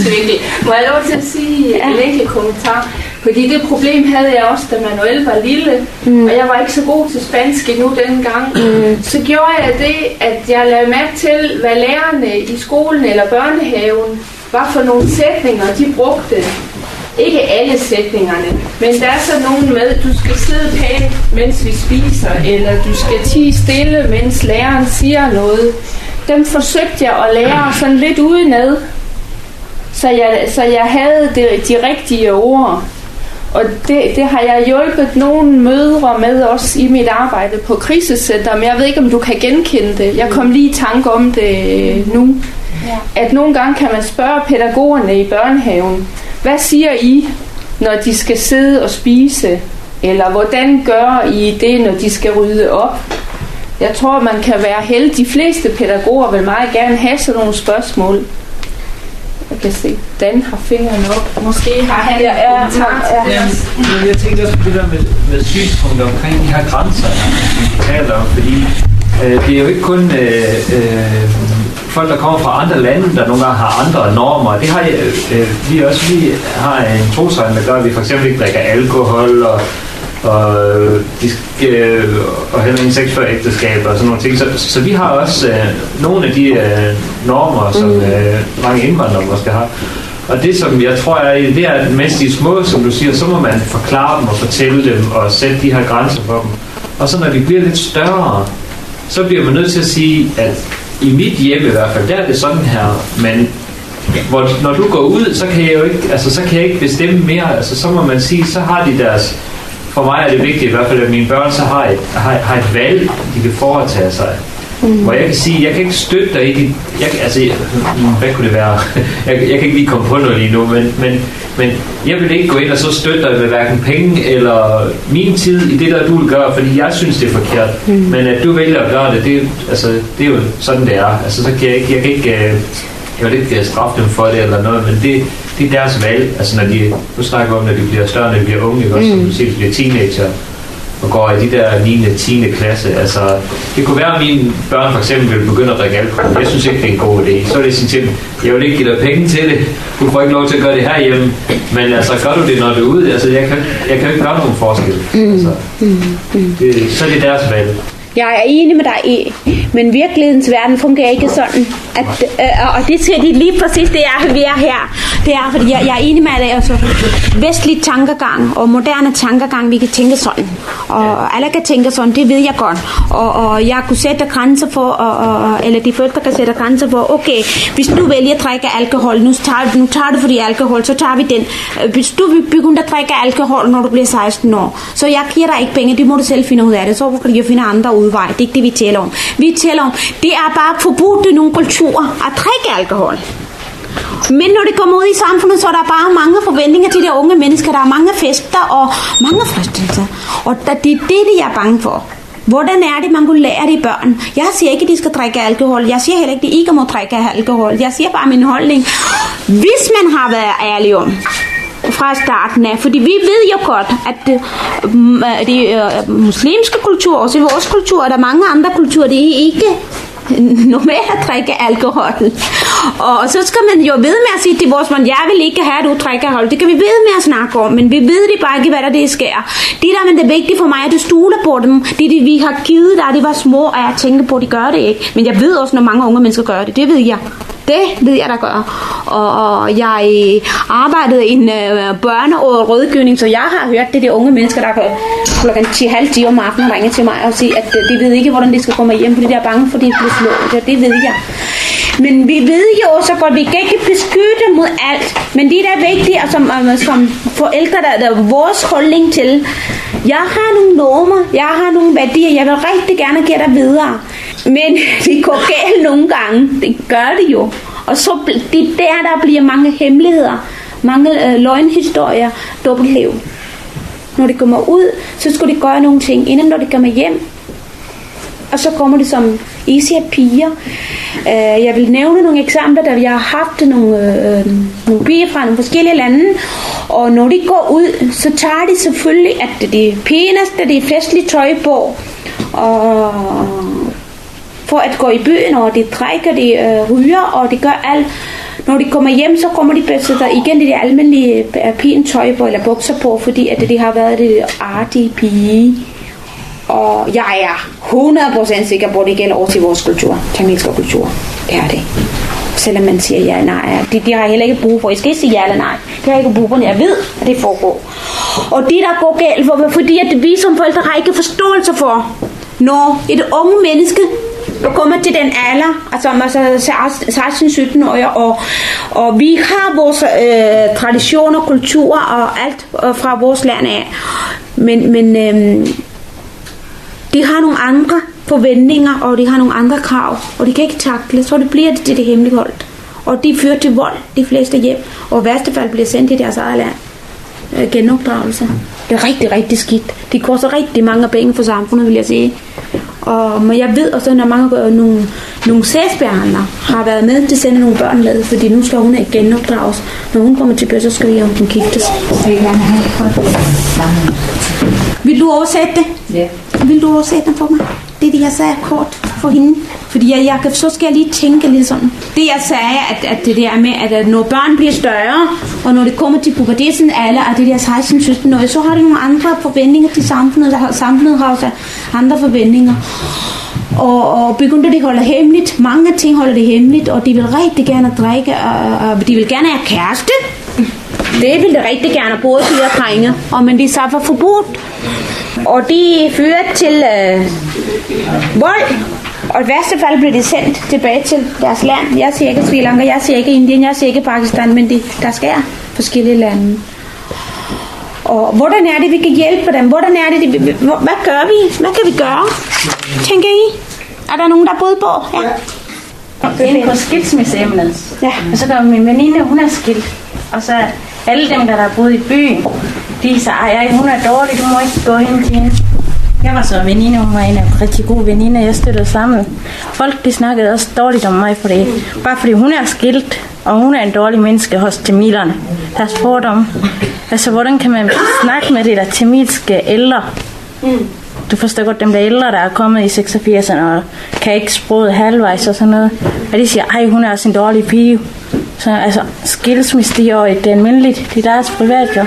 [SPEAKER 2] Må jeg lov til at sige ja. En enkelt kommentar? Fordi det problem havde jeg også, da Manuel var lille, mm. og jeg var ikke så god til spansk endnu dengang. Mm. Så gjorde jeg det, at jeg lagde mærke til, hvad lærerne i skolen eller børnehaven var for nogle sætninger, de brugte. Ikke alle sætningerne, men der er så nogen med, du skal sidde pænt, mens vi spiser, eller du skal tie stille, mens læreren siger noget. Dem forsøgte jeg at lære sådan lidt udenad, så jeg, så jeg havde det, de rigtige ord. Og det, det har jeg hjulpet nogle mødre med også i mit arbejde på krisecenter, men jeg ved ikke, om du kan genkende det. Jeg kom lige i tanke om det nu. At nogle gange kan man spørge pædagogerne i børnehaven, hvad siger I, når de skal sidde og spise? Eller hvordan gør I det, når de skal rydde op? Jeg tror, man kan være heldig. De fleste pædagoger vil meget gerne have sådan nogle spørgsmål. Jeg kan se, Dan har fingrene op. Måske har han ja, ja, kommentar. Ja, ja.
[SPEAKER 5] Ja, jeg tænkte også på det der med, med synspunkter omkring de her grænser, vi taler om, fordi øh, det er jo ikke kun øh, øh, folk, der kommer fra andre lande, der nogle gange har andre normer. Det har øh, vi også. Vi har en trosretning, der gør, at vi for eksempel ikke drikker alkohol, og og, de skal, og heller ingen sex før ægteskab og sådan nogle ting. Så, så vi har også øh, nogle af de øh, normer, som øh, mange indvandrere måske har. Og det, som jeg tror er, det er, at mens de er små, som du siger, så må man forklare dem og fortælle dem og sætte de her grænser for dem. Og så når de bliver lidt større, så bliver man nødt til at sige, at i mit hjem i hvert fald, der er det sådan her, men hvor, når du går ud, så kan jeg jo ikke, altså så kan jeg ikke bestemme mere. Altså så må man sige, så har de deres, for mig er det vigtigt i hvert fald, at mine børn så har et, har, har et valg, de kan foretage sig. Mm. Hvor jeg kan sige, jeg kan ikke støtte dig i dit, jeg, altså, hvad kunne det være? jeg, jeg kan ikke lige komme på noget lige nu, men, men, men jeg vil ikke gå ind og så støtte dig med hverken penge eller min tid i det, der du vil gøre, fordi jeg synes, det er forkert. Mm. Men at du vælger at gøre det, det, altså, det er jo sådan, det er. Altså, så kan jeg ikke, jeg kan ikke, jeg vil ikke straffe dem for det eller noget, men det, det er deres valg. Altså, når de, nu snakker vi om, når de bliver større, når de bliver unge, ikke også? Mm. Så de bliver teenager og går i de der niende og tiende klasse. Altså, det kunne være, at mine børn for eksempel vil begynde at drikke alkohol. Jeg synes ikke, det er en god idé. Så er det sådan til dem, jeg vil ikke give dig penge til det. Du får ikke lov til at gøre det herhjemme. Men altså, gør du det, når du er ude? Altså, jeg kan, jeg kan ikke gøre nogen forskel. Altså, det, så er det deres valg.
[SPEAKER 3] Jeg er enig med dig i, men virkelighedens verden fungerer ikke sådan. At, øh, og det siger de lige præcis, det er, vi er her. Det er, fordi jeg, jeg er enig med dig, altså vestlig tankegang og moderne tankegang, vi kan tænke sådan. Og alle kan tænke sådan, det ved jeg godt. Og, og jeg kunne sætte grænser for, og, og, eller de forældre kan sætte grænser for, okay, hvis du vælger at drikke alkohol, nu tager, nu tager du for de alkohol, så tager vi den. Hvis du begynder at drikke alkohol, når du bliver seksten år, så jeg giver dig ikke penge, det må du selv finde ud af det, så kan du finde andre udvej. Det er ikke det, vi taler om. Vi taler om, det er bare forbudt i nogle kulturer at drikke alkohol. Men når det kommer ud i samfundet, så er der bare mange forventninger til de unge mennesker. Der er mange fester og mange fristelser. Og det er det, de er bange for. Hvordan er det, man kunne lære de børn? Jeg siger ikke, at de skal drikke alkohol. Jeg siger heller ikke, at de ikke må drikke alkohol. Jeg siger bare min holdning. Hvis man har været ærlig om fra starten af, fordi vi ved jo godt, at de, de uh, muslimske kulturer, også i vores kultur, og der er mange andre kulturer, det er ikke normalt at drikke alkohol. Og så skal man jo ved med at sige til vores mand, jeg vil ikke have, at du drikker alkohol. Det kan vi ved med at snakke om, men vi ved det bare ikke, hvad der det sker. Det der, men det er vigtigt for mig, at du stoler på dem. Det er det, vi har givet dig, de var små, og jeg tænker på, at de gør det ikke. Men jeg ved også, når mange unge mennesker gør det. Det ved jeg. Det ved jeg, der gør. Og, og jeg arbejdede i en øh, børne- og rådgivning, så jeg har hørt det, de unge mennesker, der klokken ti, halv ti om aftenen ringer til mig og siger, at de ved ikke, hvordan de skal komme hjem, fordi de er bange for, at de bliver slået. Det ved jeg. Men vi ved jo også godt, at vi kan ikke beskytte mod alt. Men det der er vigtigt, og som, som forældre, der, der er vores holdning til, jeg har nogle normer, jeg har nogle værdier, jeg vil rigtig gerne give dig videre. Men det går galt nogle gange. Det gør det jo. Og så det er der, der bliver mange hemmeligheder, mange øh, løgnhistorier, dobbeltliv. Når de kommer ud, så skal de gøre nogle ting, inden når de kommer hjem. Og så kommer det som I siger piger. Uh, jeg vil nævne nogle eksempler, der vi har haft nogle, uh, nogle piger fra nogle forskellige lande. Og når de går ud, så tager de selvfølgelig, at det er pæneste, det er festligt tøj på. Og for at gå i byen, og de drikker, de uh, ryger, og de gør alt. Når de kommer hjem, så kommer de besætter igen det almindelige pænt tøj på, eller bukser på, fordi at de har været det artige pige. Og jeg er hundrede procent sikker på, at det gælder også i vores kultur, tamilske kultur. Det er det. Selvom man siger ja eller nej. De, de har heller ikke brug for. Jeg skal ikke sige ja eller nej. De har ikke brug for, jeg ved, at det foregår. Og det der går galt, for, fordi at vi som forældre har ikke forståelse for, når et unge menneske kommer til den alder, altså, altså seksten sytten år, og, og vi har vores øh, traditioner, kultur og alt øh, fra vores land af. Men, men øh, de har nogle andre forventninger, og de har nogle andre krav, og de kan ikke takle, så det bliver det til det hemmeligholdt. Og de fører til vold, de fleste hjem, og i værste fald bliver sendt i deres eget land. Genopdragelse. Det er rigtig, rigtig skidt. Det koster rigtig mange penge for samfundet, vil jeg sige. Og, men jeg ved også, når mange nogle, nogle sagsbehandlere har været med til at sende nogle børn med, fordi nu skal hun ikke genopdrages. Når hun kommer tilbage, så skal vi om den giftes. Vil du oversætte det? Ja. Vil du oversætte det for mig? Det, de har sagt kort for hende. Fordi jeg, jeg, så skal jeg lige tænke lidt sådan. Det jeg sagde, at, at det der med, at når børn bliver større, og når det kommer til puberteten alder, og det der seksten sytten år, så har de nogle andre forventninger til samfundet, der har samfundet har også andre forventninger. Og, og begynder de holder hemmeligt. Mange ting holder det hemmeligt, og de vil rigtig gerne drikke, og, og de vil gerne have kæreste. Det vil de rigtig gerne, både piger og drenge, og men de saffer forbudt. Og de fører til øh, vold, og i værste fald bliver de sendt tilbage til deres land. Jeg siger ikke Sri Lanka, jeg siger ikke Indien, jeg siger ikke Pakistan, men de, der sker forskellige lande. Og hvordan er det, vi kan hjælpe dem? Hvordan er det, de, hvad gør vi? Hvad kan vi gøre? Tænker I? Er der nogen, der er både på? Ja.
[SPEAKER 6] Det er på skilsmisseemnet. Ja. Og så kommer min veninde, hun er skilt. Og så alle dem, der er boet i byen, de sagde, ej, hun er dårlig, du må ikke gå hen til hende. Jeg var så veninde, hun var en af rigtig gode veninder, jeg støttede sammen. Folk, de snakkede også dårligt om mig for det. Bare fordi hun er skilt, og hun er en dårlig menneske hos tamilerne. Deres fordom. Altså, hvordan kan man snakke med det der tamilske ældre? Mm. Du forstår godt, dem der ældre, der er kommet i seksogfirserne og kan ikke sproget halvvejs og sådan noget. Og de siger, ej, hun er også en dårlig pige. Så altså, skilsmisse, det er jo det almindeligt. Det er deres privat, jo.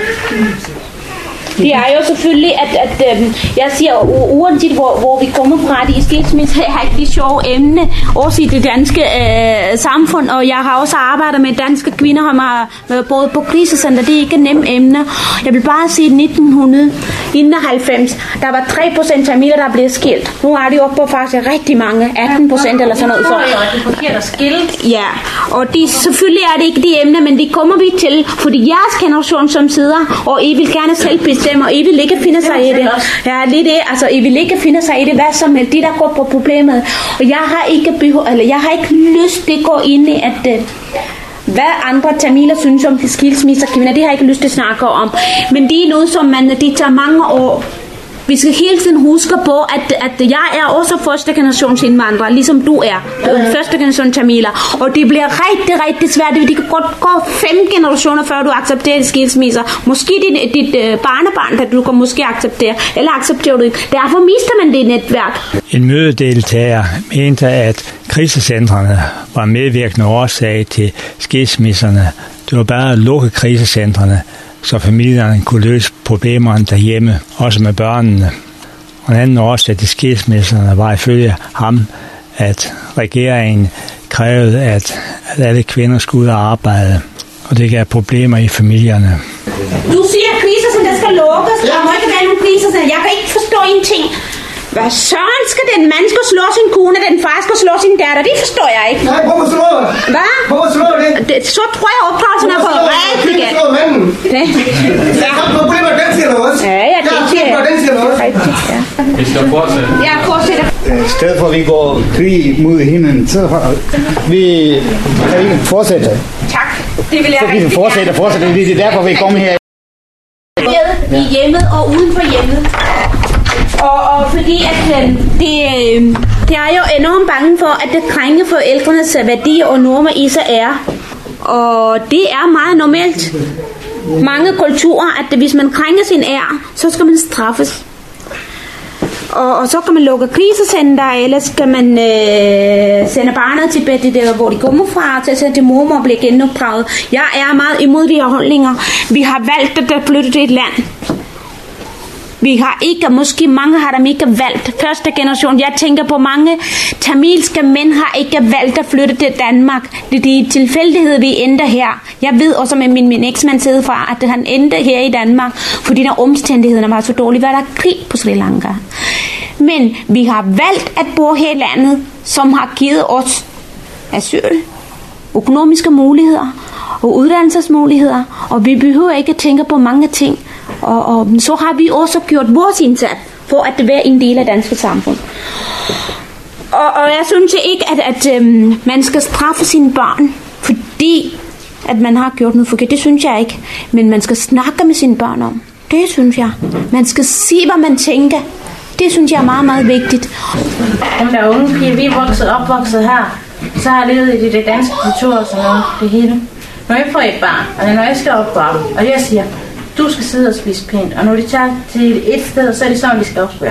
[SPEAKER 3] Det er jo selvfølgelig, at, at øh, jeg siger, uanset hvor, hvor vi kommer fra, det i skilsmisse har ikke det sjove emne, også i det danske øh, samfund, og jeg har også arbejdet med danske kvinder, som har både på krisecenter, det er ikke et nemt emne. Jeg vil bare sige, at nitten enoghalvfems, der var tre procent familier, der blev skilt. Nu er de oppe på faktisk rigtig mange, atten procent eller sådan noget. Så.
[SPEAKER 6] Det er skilt.
[SPEAKER 3] Ja, og de, selvfølgelig er det ikke det emne, men det kommer vi til, fordi jeres generation som sidder, og I vil gerne selv bestemme, og I vil ikke finde sig i det. Ja, det er det. Altså, I vil ikke finde sig i det, hvad som helst. De, der går på problemet. Og jeg har ikke behov, eller jeg har ikke lyst til at gå ind i, at uh, hvad andre tamiler synes om skilsmisser kvinder, det har jeg ikke lyst til at snakke om. Men det er noget, som man, det tager mange år. Vi skal hele tiden huske på, at, at jeg er også første generations indvandrer, ligesom du er. Du er første generation tamiler. Og det bliver rigtig, rigtig svært. Det kan godt gå fem generationer, før du accepterer skilsmisser. Måske dit, dit uh, barnebarn, der du kan måske acceptere, eller accepterer du ikke. Derfor mister man det netværk.
[SPEAKER 1] En mødedeltager mente, at krisecentrene var medvirkende årsag til skilsmisserne. Det var bare at lukke krisecentrene, så familierne kunne løse problemerne derhjemme, også med børnene. Og en anden årsag til skilsmisserne var ifølge ham, at regeringen krævede, at, at alle kvinder skulle ud og arbejde, og det gav problemer i familierne.
[SPEAKER 3] Du siger, at krisecenter skal lukkes, der må ikke være nogen krisecenter. Jeg kan ikke forstå en ting. Hvad søren skal den mand skal slå sin kone, den far skal slå sin datter? Det forstår jeg ikke.
[SPEAKER 7] Nej, hvorfor slå det?
[SPEAKER 3] Hvad?
[SPEAKER 7] Hvorfor slå det?
[SPEAKER 3] det? Så tror jeg, opdragelsen er på rigtig galt.
[SPEAKER 7] Hvorfor slå manden?
[SPEAKER 3] Det.
[SPEAKER 7] Jeg har problemer, den siger noget også.
[SPEAKER 3] Ja, ja, det siger jeg.
[SPEAKER 7] Den siger noget.
[SPEAKER 3] Rigtigt, ja.
[SPEAKER 5] Vi skal fortsætte.
[SPEAKER 3] Ja, fortsætter.
[SPEAKER 8] I stedet for at vi går krig mod hinanden, så har vi kan vi fortsætte.
[SPEAKER 3] Tak. Det vil jeg
[SPEAKER 8] så vi
[SPEAKER 3] rigtig
[SPEAKER 8] fortsætte, fortsætte. Det er derfor, vi kommer her.
[SPEAKER 3] I hjemmet og uden for hjemmet. Og, og fordi at øh, det, øh, det er jo enormt bange for, at det krænker forældrenes værdier og normer i sig er. Og det er meget normalt. Mange kulturer, at hvis man krænker sin ære, så skal man straffes. Og, og så kan man lukke krisecenter, eller skal man øh, sende barnet til bed, der hvor de kommer fra, til at sende til mormor og blive genopdraget. Jeg er meget imod de her holdninger. Vi har valgt at flytte til et land. Vi har ikke, måske mange har dem ikke valgt. Første generation, jeg tænker på mange tamilske mænd har ikke valgt at flytte til Danmark. Det er en tilfældighed, vi endte her. Jeg ved også med min, min eksmand sidder fra, at han endte her i Danmark, fordi der omstændighederne var så dårlige. Var der krig på Sri Lanka. Men vi har valgt at bo her i landet, som har givet os asyl, økonomiske muligheder og uddannelsesmuligheder, og vi behøver ikke at tænke på mange ting. Og, og så har vi også gjort vores indsats for at være en del af danske samfund. Og, og jeg synes ikke, at, at øhm, man skal straffe sine børn, fordi at man har gjort noget forkert. Det synes jeg ikke. Men man skal snakke med sine børn om. Det synes jeg. Man skal sige, hvad man tænker. Det synes jeg er meget, meget vigtigt.
[SPEAKER 6] Dem der unge piger, vi er vokset opvokset her, så har jeg levet i det danske kultur og sådan noget, det hele. Når jeg får et barn, og når jeg skal opdrage dem, og jeg siger, du skal sidde og spise pænt, og når de tager til et sted, så er det sådan, de skal opspøre.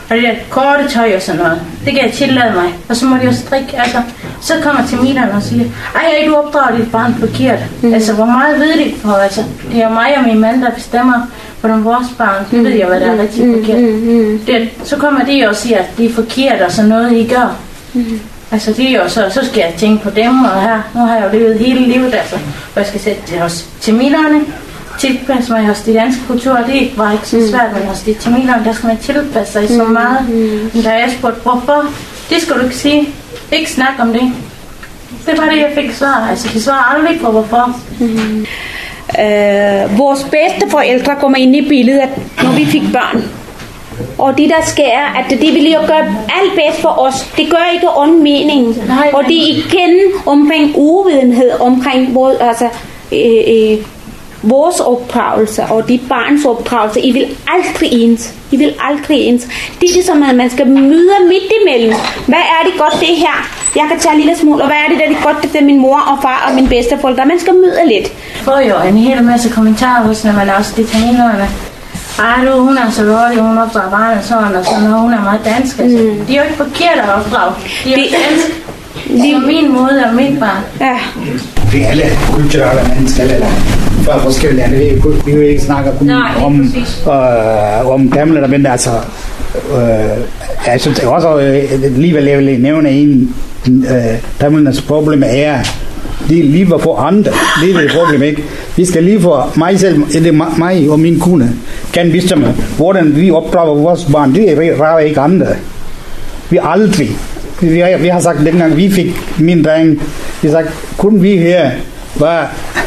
[SPEAKER 6] Og det der korte tøj og sådan noget, det kan jeg tillade mig. Og så må de jo strikke, altså. Så kommer Tamilerne og siger, ej, du opdrager dit barn forkert. Mm. Altså, hvor meget ved de for, altså. Det er jo mig og min mand, der bestemmer, hvordan vores barn, det ved jeg, hvad der er rigtig forkert. Det, så kommer de og siger, at det er forkert, og sådan noget, I gør. Mm. Altså, det er jo så, så skal jeg tænke på dem, og her, nu har jeg jo levet hele livet, altså. Og jeg skal sætte det hos Tamilerne, tilpasse mig hos de danske kulturer, det var ikke så svært, men hos de Tamilerne, der skal man tilpasse sig så meget. Men da jeg spurgte, hvorfor, det skal du ikke sige. Ikke snakke om det. Det var det, jeg fik svar. Altså, de svarer aldrig på, hvorfor.
[SPEAKER 3] Mm. Øh, vores bedste forældre kommer ind i billedet, når vi fik børn. Og det der sker, at de vil jo gøre alt bedst for os. Det gør ikke ond mening. Nej, og det er igen omkring uvidenhed, omkring vores, altså, øh, øh, vores opdragelse og dit barns opdragelse. I vil aldrig ens. I vil aldrig ens. Det er ligesom, at man skal møde midt imellem. Hvad er det godt det her? Jeg kan tage en lille smule. Og hvad er det, der er det godt det er min mor og far og mine bedsteforældre? Man skal møde lidt.
[SPEAKER 6] Jeg får jo en hel masse kommentarer hos, når man også det Tamilerne. Ej, du, hun er så rådig, hun opdrager barnet sådan og sådan, og hun er meget dansk. Altså. Mm. De er jo ikke forkert at opdrage. De er jo dansk. Det er min måde og mit barn.
[SPEAKER 3] Ja.
[SPEAKER 8] Vi er alle kulturelle mennesker, eller fra forskellige lande. Vi, vi vil ikke snakke kun Nej, om, øh, om gamle, men altså, øh, jeg synes også, øh, alligevel jeg vil nævne en, øh, Tamilens problem er, de lever for andre. Det er det problem, ikke? Vi skal lige for mig selv, eller mig og min kone, kan bestemme, hvordan vi opdrager vores barn. Det rager ikke andre. Vi aldrig. Vi har, vi har sagt, dengang vi fik min dreng, vi har sagt, kun vi her, hvad,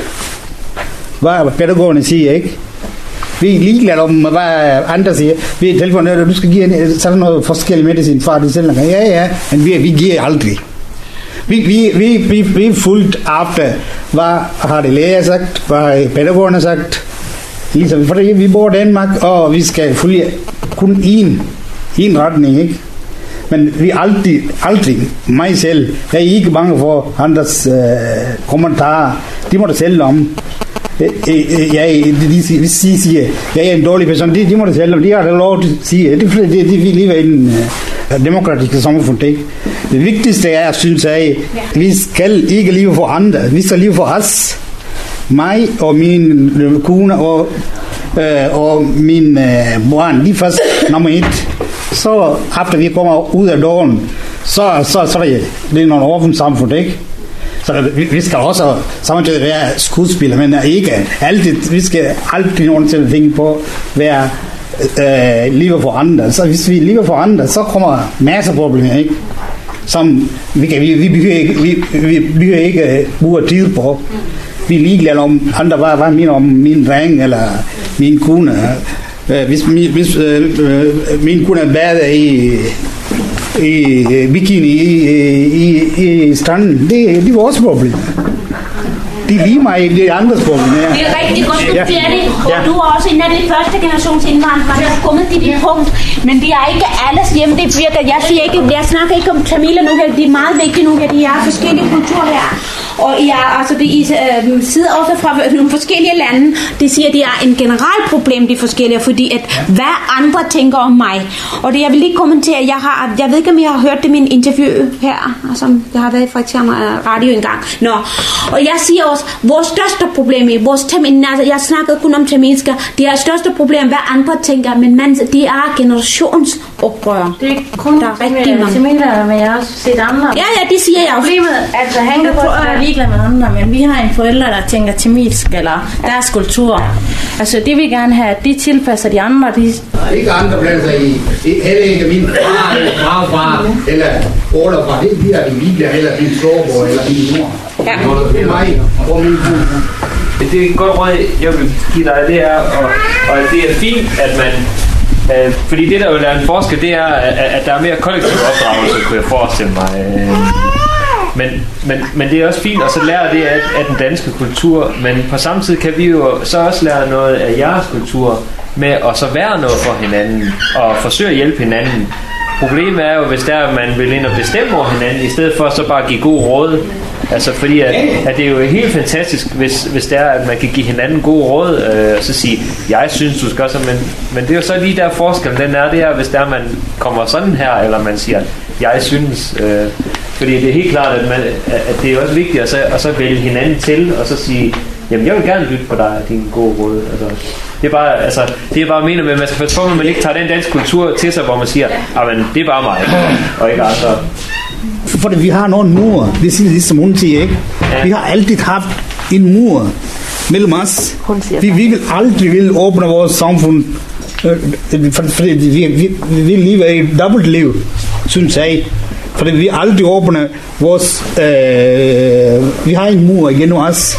[SPEAKER 8] hvad pædagogerne siger, ikke? Vi er ligeglade om, hvad andre siger. Vi er telefoner, du skal give sådan noget forskellig medicin, far, de selv. Ja, ja, men vi, vi giver aldrig. Vi, vi, vi, vi, vi er fuldt efter, hvad har de læger sagt, hvad har pædagogerne sagt. Ligesom, fordi vi bor i Danmark, og vi skal følge kun en, en retning, ikke? Men vi aldrig, aldrig, mig selv, jeg er ikke bange for andres øh, kommentarer. De må da selv om. Jeg, jeg, de, de, de siger, jeg er en dårlig person. De, de må da selv om. De har da lov til at sige. Det er fordi, de, de vil leve i en uh, demokratisk samfund. Ikke? Det vigtigste er, synes jeg, at vi skal ikke leve for andre. Vi skal leve for os. Mig og min kone og, øh, og min øh, barn. De er først nummer et. Så efter vi kommer ud af døren, så, så, så er det, det er nogle åbent samfund, ikke? Så vi, vi skal også samtidig være skuespiller, men ikke altid, vi skal aldrig nogensinde tænke på at være øh, livet for andre. Så hvis vi lever for andre, så kommer masser af problemer, ikke? Som vi, kan, vi, vi bygger ikke, vi, vi bygger ikke bruger tid på. Vi er ligeglade om andre, hvad, hvad mener om min dreng eller min kone. Hvis, hvis øh, øh, min kone bader i, i bikini i, i, i stranden, det, det er vores problem. Det er lige mig, det er andres problem. Ja.
[SPEAKER 3] Det er rigtig godt, du siger det, og ja. Du er også en af de første generations indvandrere, der er kommet til dit punkt, men det er ikke alles hjem, det virker. Jeg, siger ikke, jeg snakker ikke om tamiler nu her, det er meget vigtigt nu her, de er forskellige kulturer her. Og ja, altså det, I øh, sidder også fra nogle forskellige lande. De siger, at det er en generelt problem, de forskellige, fordi at hvad andre tænker om mig. Og det jeg vil lige kommentere, jeg har, jeg ved ikke om I har hørt det i min interview her, som jeg har været i Fredericia Radio engang. Nå, og jeg siger også, vores største problem i vores tamil, altså jeg snakkede kun om tamilsker, det er største problem, hvad andre tænker, men man, det er generationsoprør.
[SPEAKER 6] Det er ikke kun
[SPEAKER 3] der er rigtig mange
[SPEAKER 6] tamiler, men jeg har også set andre.
[SPEAKER 3] Ja, ja, det siger jeg også.
[SPEAKER 6] Problemet, altså han kan godt være ligeglad med andre, men vi har en forælder, der tænker tamilsk eller deres kultur. Altså det vil gerne have, de tilpasser de andre. De...
[SPEAKER 8] Ikke andre blander sig i, heller ikke min far, eller farfar, eller olderfar, det bliver de ligeglade, eller min storebror, eller min mor. Ja. Det er mig og min kone.
[SPEAKER 5] Det er et godt råd, jeg vil give dig, det er, og, og det er fint, at man, øh, fordi det der jo er en forskel, det er, at, at der er mere kollektiv opdragelse, kunne jeg forestille mig. Øh, men, men, men det er også fint at så lære det af, af den danske kultur, men på samme tid kan vi jo så også lære noget af jeres kultur, med at så være noget for hinanden, og forsøge at hjælpe hinanden. problemet er jo, hvis der er, man vil ind og bestemme over hinanden, i stedet for så bare give god råd. Altså fordi, at, at det er jo helt fantastisk, hvis, hvis det er, at man kan give hinanden god råd, øh, og så sige, jeg synes, du skal også, men, men det er jo så lige der forskel, den er det her, hvis der man kommer sådan her, eller man siger, jeg synes, øh, fordi det er helt klart, at, man, at det er også vigtigt at så, at så vælge hinanden til, og så sige, jamen jeg vil gerne lytte på dig, din gode råd. Altså, det er bare, altså, det er bare mener med, at man skal passe på, at man ikke tager den danske kultur til sig, hvor man siger, men det er bare mig, og ikke andre.
[SPEAKER 8] For vi har nogle mur, det siger ligesom hun siger, ikke? Ja. Vi har altid haft en mur mellem os. Vi, vi vil aldrig vil åbne vores samfund, fordi vi, vi, vi vil leve et dobbelt liv, synes jeg. Fordi vi aldrig åbner vores, øh, vi har en mur igennem os.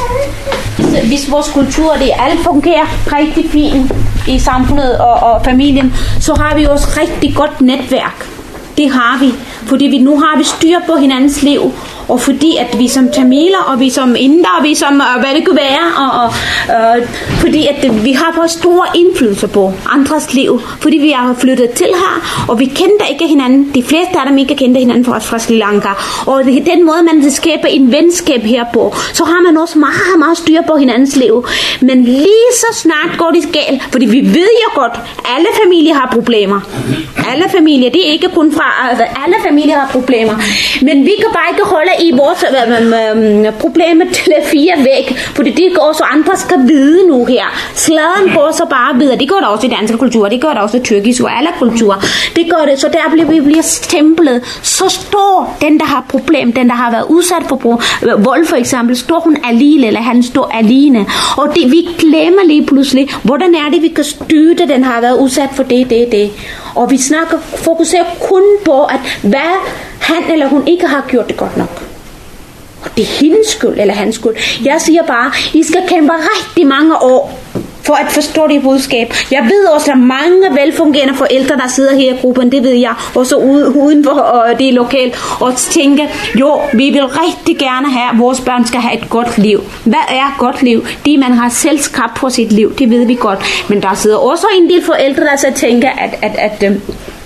[SPEAKER 3] Hvis vores kultur, det alt fungerer rigtig fint i samfundet og, og familien, så har vi også rigtig godt netværk. Det har vi, fordi vi nu har vi styr på hinandens liv, og fordi at vi som tamiler, og vi som indere, og vi som, hvad det kunne være, og, og øh, fordi at vi har fået stor indflydelse på andres liv, fordi vi er flyttet til her, og vi kender ikke hinanden, de fleste af dem ikke kender hinanden fra, fra Sri Lanka, og det, den måde man skaber en venskab her på, så har man også meget, meget styr på hinandens liv, men lige så snart går det galt, fordi vi ved jo godt, alle familier har problemer, alle familier, det er ikke kun fra, altså, alle familier har problemer, men vi kan bare ikke holde i vores øh, problemer til fire væk, fordi det går så andre skal vide nu her. Sladen går så bare videre. Det gør det også i danske kulturer, det gør det også i tyrkisk og alle kulturer. Det gør det, så der bliver vi bliver stemplet. Så står den, der har problem, den, der har været udsat for vold for eksempel, står hun alene, eller han står alene. Og det, vi glemmer lige pludselig, hvordan er det, vi kan styre det, den har været udsat for det, det, det. Og vi snakker, fokuserer kun på, at hvad han eller hun ikke har gjort det godt nok. Og det er hendes skyld eller hans skyld. Jeg siger bare, I skal kæmpe rigtig mange år for at forstå det budskab. Jeg ved også, at mange velfungerende forældre, der sidder her i gruppen, det ved jeg, også uden for øh, det lokalt, og tænker, jo, vi vil rigtig gerne have, at vores børn skal have et godt liv. Hvad er godt liv? Det, man har selv skabt på sit liv, det ved vi godt. Men der sidder også en del forældre, der så tænker, at, at, at øh,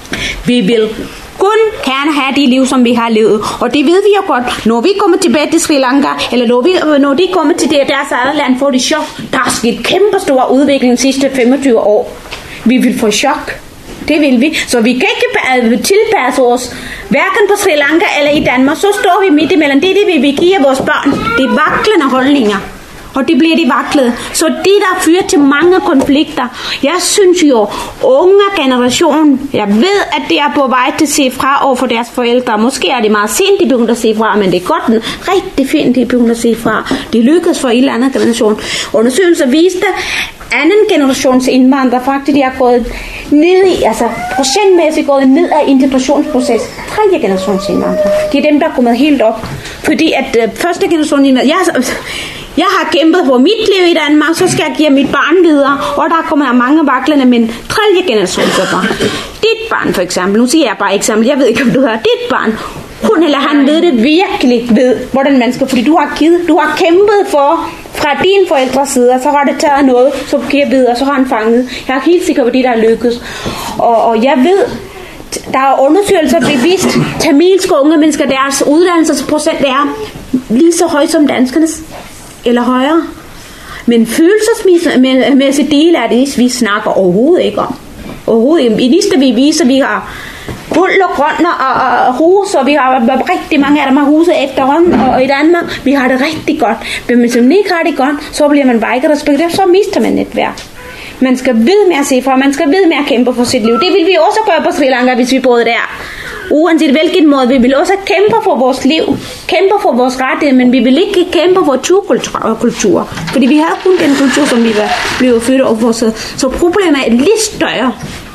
[SPEAKER 3] vi vil kun gerne have de liv, som vi har levet. Og det ved vi jo godt. Når vi kommer tilbage til Sri Lanka, eller når, vi, når de kommer til deres eget land, får de chok. Der er sket kæmpe stor udvikling de sidste femogtyve år. Vi vil få chok. Det vil vi. Så vi kan ikke tilpasse os, hverken på Sri Lanka eller i Danmark. Så står vi midt imellem. Det er det, vi vil give vores børn. Det er vaklende holdninger. Og det bliver de vaklet. Så det, der fører til mange konflikter. Jeg synes jo, unge generation, jeg ved, at det er på vej til at se fra over for deres forældre. Måske er det meget sent, de begynder at se fra, men det er godt, rigtig fint, de begynder at se fra. Det lykkedes for en eller anden generation. Undersøgelser viste, anden generations indvandrere faktisk, de har gået ned i, altså procentmæssigt gået ned af integrationsproces. Tredje generations indvandrere. Det er dem, der er kommet helt op. Fordi at øh, første generation indvandrere, jeg, jeg har kæmpet for mit liv i Danmark, så skal jeg give mit barn videre, og der kommer mange vaklende, men tredje generations børn. Dit barn for eksempel, nu siger jeg bare eksempel, jeg ved ikke, om du hører, dit barn, hun eller han ved det virkelig ved, hvordan man skal, fordi du har givet, du har kæmpet for, fra dine forældres side, så har det taget noget, så giver videre, så har han fanget. Jeg er helt sikker på det, der er lykkedes. Og, og jeg ved, der er undersøgelser, der bevist, tamilske unge mennesker, deres uddannelsesprocent er lige så høj som danskernes, eller højere. Men følelsesmæssigt del af det, vi snakker overhovedet ikke om. Overhovedet ikke. I liste vi viser, vi har guld og grønne og, og, og hus, og vi har rigtig mange af dem har huse efterhånden, og, og i Danmark, vi har det rigtig godt. Men hvis man ikke har det godt, så bliver man bare ikke respekteret, så mister man netværk. Man skal ved med at se fra, man skal ved med at kæmpe for sit liv. Det vil vi også gøre på Sri Lanka, hvis vi boede der. Uanset hvilken måde, vi vil også kæmpe for vores liv, kæmpe for vores rettigheder, men vi vil ikke kæmpe for turkultur, fordi vi har kun den kultur, som vi var blevet født over. Så, så problemet er lidt større.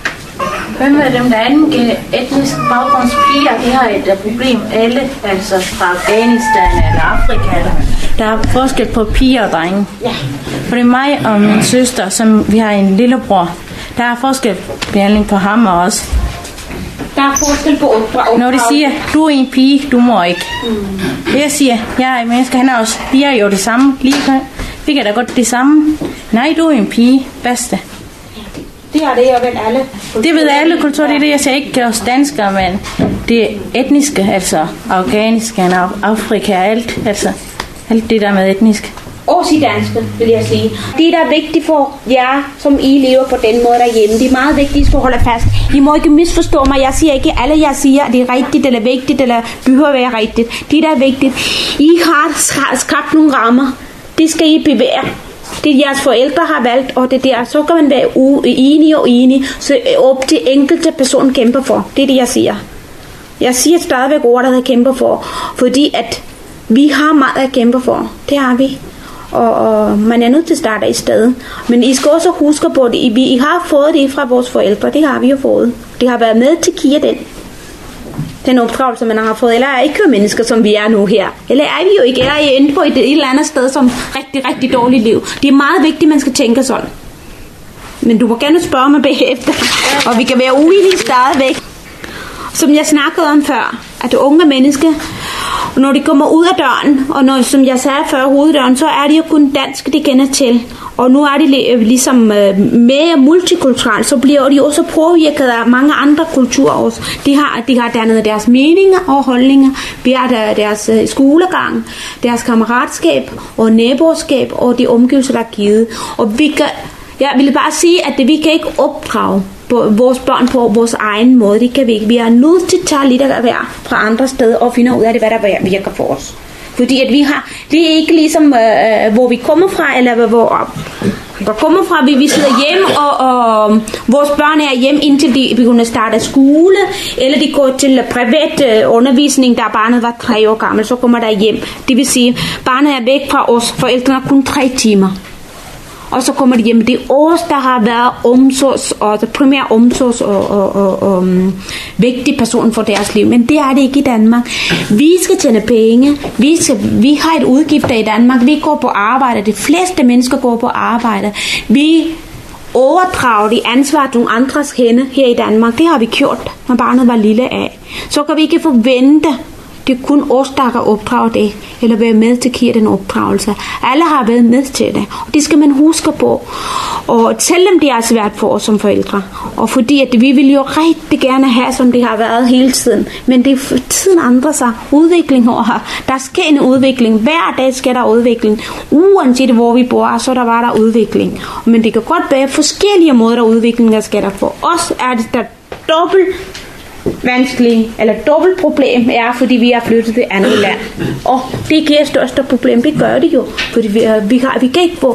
[SPEAKER 6] Hvem er dem, der er anden etnisk baggrundspiger? De har et problem. Alle, altså fra Afghanistan eller Afrika. Der er forskel på piger og drenge. Ja. For det er mig og min søster, som vi har en lillebror. Der er forskel behandling på ham og os.
[SPEAKER 3] Der er forskel på opdrag.
[SPEAKER 6] Når de siger, du er en pige, du må ikke. Mm. Jeg siger, jeg er en menneske, han er også. Vi er jo det samme. Lige vi kan da godt det samme. Nej, du er en pige. Bedste.
[SPEAKER 3] Det er det jo vel alle.
[SPEAKER 6] Det ved alle kulturer, det er det, jeg siger ikke os danskere, men det etniske, altså Afghanistan, Afrika, alt, altså alt det der med etnisk.
[SPEAKER 3] Også i danske, vil jeg sige. Det, der er vigtigt for jer, som I lever på den måde derhjemme, det er meget vigtigt, at I skal holde fast. I må ikke misforstå mig. Jeg siger ikke, alle jeg siger, det er rigtigt eller vigtigt, eller behøver at være rigtigt. Det, der er vigtigt, I har skabt nogle rammer. Det skal I bevæge. Det jeres forældre har valgt, og det der, så kan man være uenig og enig, så op til enkelte person kæmper for. Det er det, jeg siger. Jeg siger stadigvæk ord, der kæmper for, fordi at vi har meget at kæmpe for. Det har vi. Og, og man er nødt til at starte i stedet. Men I skal også huske på det. I, I har fået det fra vores forældre. Det har vi jo fået. Det har været med til at give den. Den opdragelse, man har fået. Eller er ikke jo mennesker, som vi er nu her. Eller er vi jo ikke. Eller er I inde på et, et eller andet sted, som rigtig, rigtig dårligt liv. Det er meget vigtigt, at man skal tænke sådan. Men du må gerne spørge mig bagefter. Og vi kan være uenige stadigvæk. Som jeg snakkede om før, at unge mennesker, når de kommer ud af døren, og når, som jeg sagde før, hoveddøren, så er det jo kun dansk, de kender til. Og nu er de ligesom mere multikulturelle, så bliver de også påvirket af mange andre kulturer også. De har, de har dannet deres meninger og holdninger. Vi har deres skolegang, deres kammeratskab og naboskab og de omgivelser, der er givet. Og vi kan, jeg vil bare sige, at det, vi kan ikke opdrage vores børn på vores egen måde. Det kan vi ikke. Vi er nødt til at tage lidt af hver fra andre steder og finde ud af det, hvad der virker for os. Fordi at vi har, det er ikke ligesom, øh, hvor vi kommer fra, eller hvor vi kommer fra. Vi, vi sidder hjemme, og, og vores børn er hjemme, indtil de begynder at starte skole, eller de går til privat øh, undervisning, da barnet var tre år gammel, så kommer der hjem. Det vil sige, barnet er væk fra os. Forældrene er kun tre timer. Og så kommer de hjem. Det er os, der har været omsorgs, og det primære omsorgs og, og, og, og um, vigtig person for deres liv. Men det er det ikke i Danmark. Vi skal tjene penge. Vi, skal, vi har et udgifter i Danmark. Vi går på arbejde. De fleste mennesker går på arbejde. Vi overdrager de ansvar til nogle andres hænder her i Danmark. Det har vi gjort, når barnet var lille af. Så kan vi ikke forvente, det er kun os, der kan opdrage det, eller være med til at give den opdragelse. Alle har været med til det, og det skal man huske på. Og selvom det er svært for os som forældre, og fordi at vi vil jo rigtig gerne have, som det har været hele tiden, men det er tiden andre sig. Udvikling over, der sker en udvikling. Hver dag sker der udvikling. Uanset hvor vi bor, så der var der udvikling. Men det kan godt være forskellige måder, der udvikling der sker der for os. Er det der dobbelt vanskelige, eller dobbelt problem er, fordi vi er flyttet til andet land. Og det giver største problem, det gør det jo. Fordi vi, vi, har, vi kan ikke få...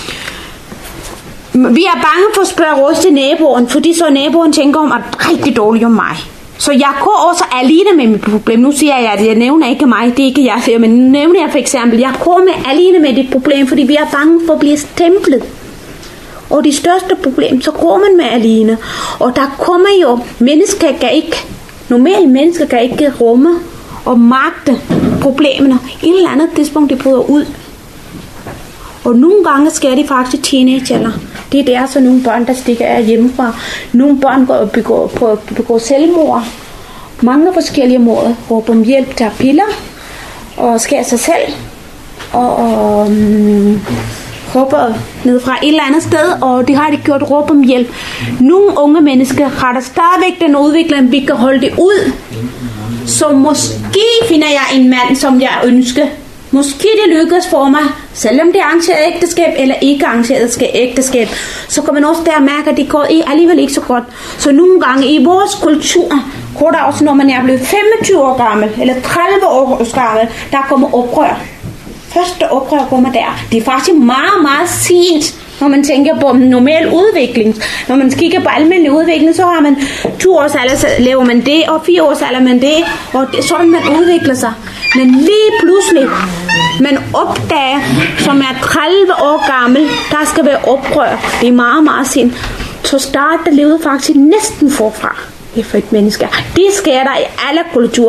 [SPEAKER 3] Vi er bange for at spørge råd til naboen, fordi så naboen tænker om, at rigtig dårligt om mig. Så jeg går også alene med mit problem. Nu siger jeg, at jeg nævner ikke mig, det er ikke jeg siger, men nu nævner jeg for eksempel, jeg går med alene med det problem, fordi vi er bange for at blive stemplet. Og det største problem, så går man med alene. Og der kommer jo, mennesker kan ikke, normale mennesker kan ikke rumme og magte problemerne. I et eller andet tidspunkt, det bryder ud. Og nogle gange sker det faktisk teenager. Det er der så nogle børn, der stikker af hjemmefra. Nogle børn går og begår, på, begår selvmord. Mange forskellige måder. Råber om hjælp, tager piller og skærer sig selv. Og... og um, hopper ned fra et eller andet sted, og det har de gjort råb om hjælp. Nogle unge mennesker har der stadigvæk den udvikling, vi kan holde det ud. Så måske finder jeg en mand, som jeg ønsker. Måske det lykkes for mig, selvom det er arrangeret ægteskab eller ikke arrangeret ægteskab, så kan man også der mærke, at det går alligevel ikke så godt. Så nogle gange i vores kultur, går der også, når man er blevet femogtyve år gammel, eller tredive år gammel, der kommer oprør. Første oprør kommer der. Det er faktisk meget, meget sent, når man tænker på normal udvikling. Når man kigger på almindelig udvikling, så har man to års alder, så laver man det, og fire års alder man det, og det, sådan man udvikler sig. Men lige pludselig, man opdager, som er tredive år gammel, der skal være oprør. Det er meget, meget sent. Så starter livet faktisk næsten forfra for et menneske. Det sker der i alle kulturer.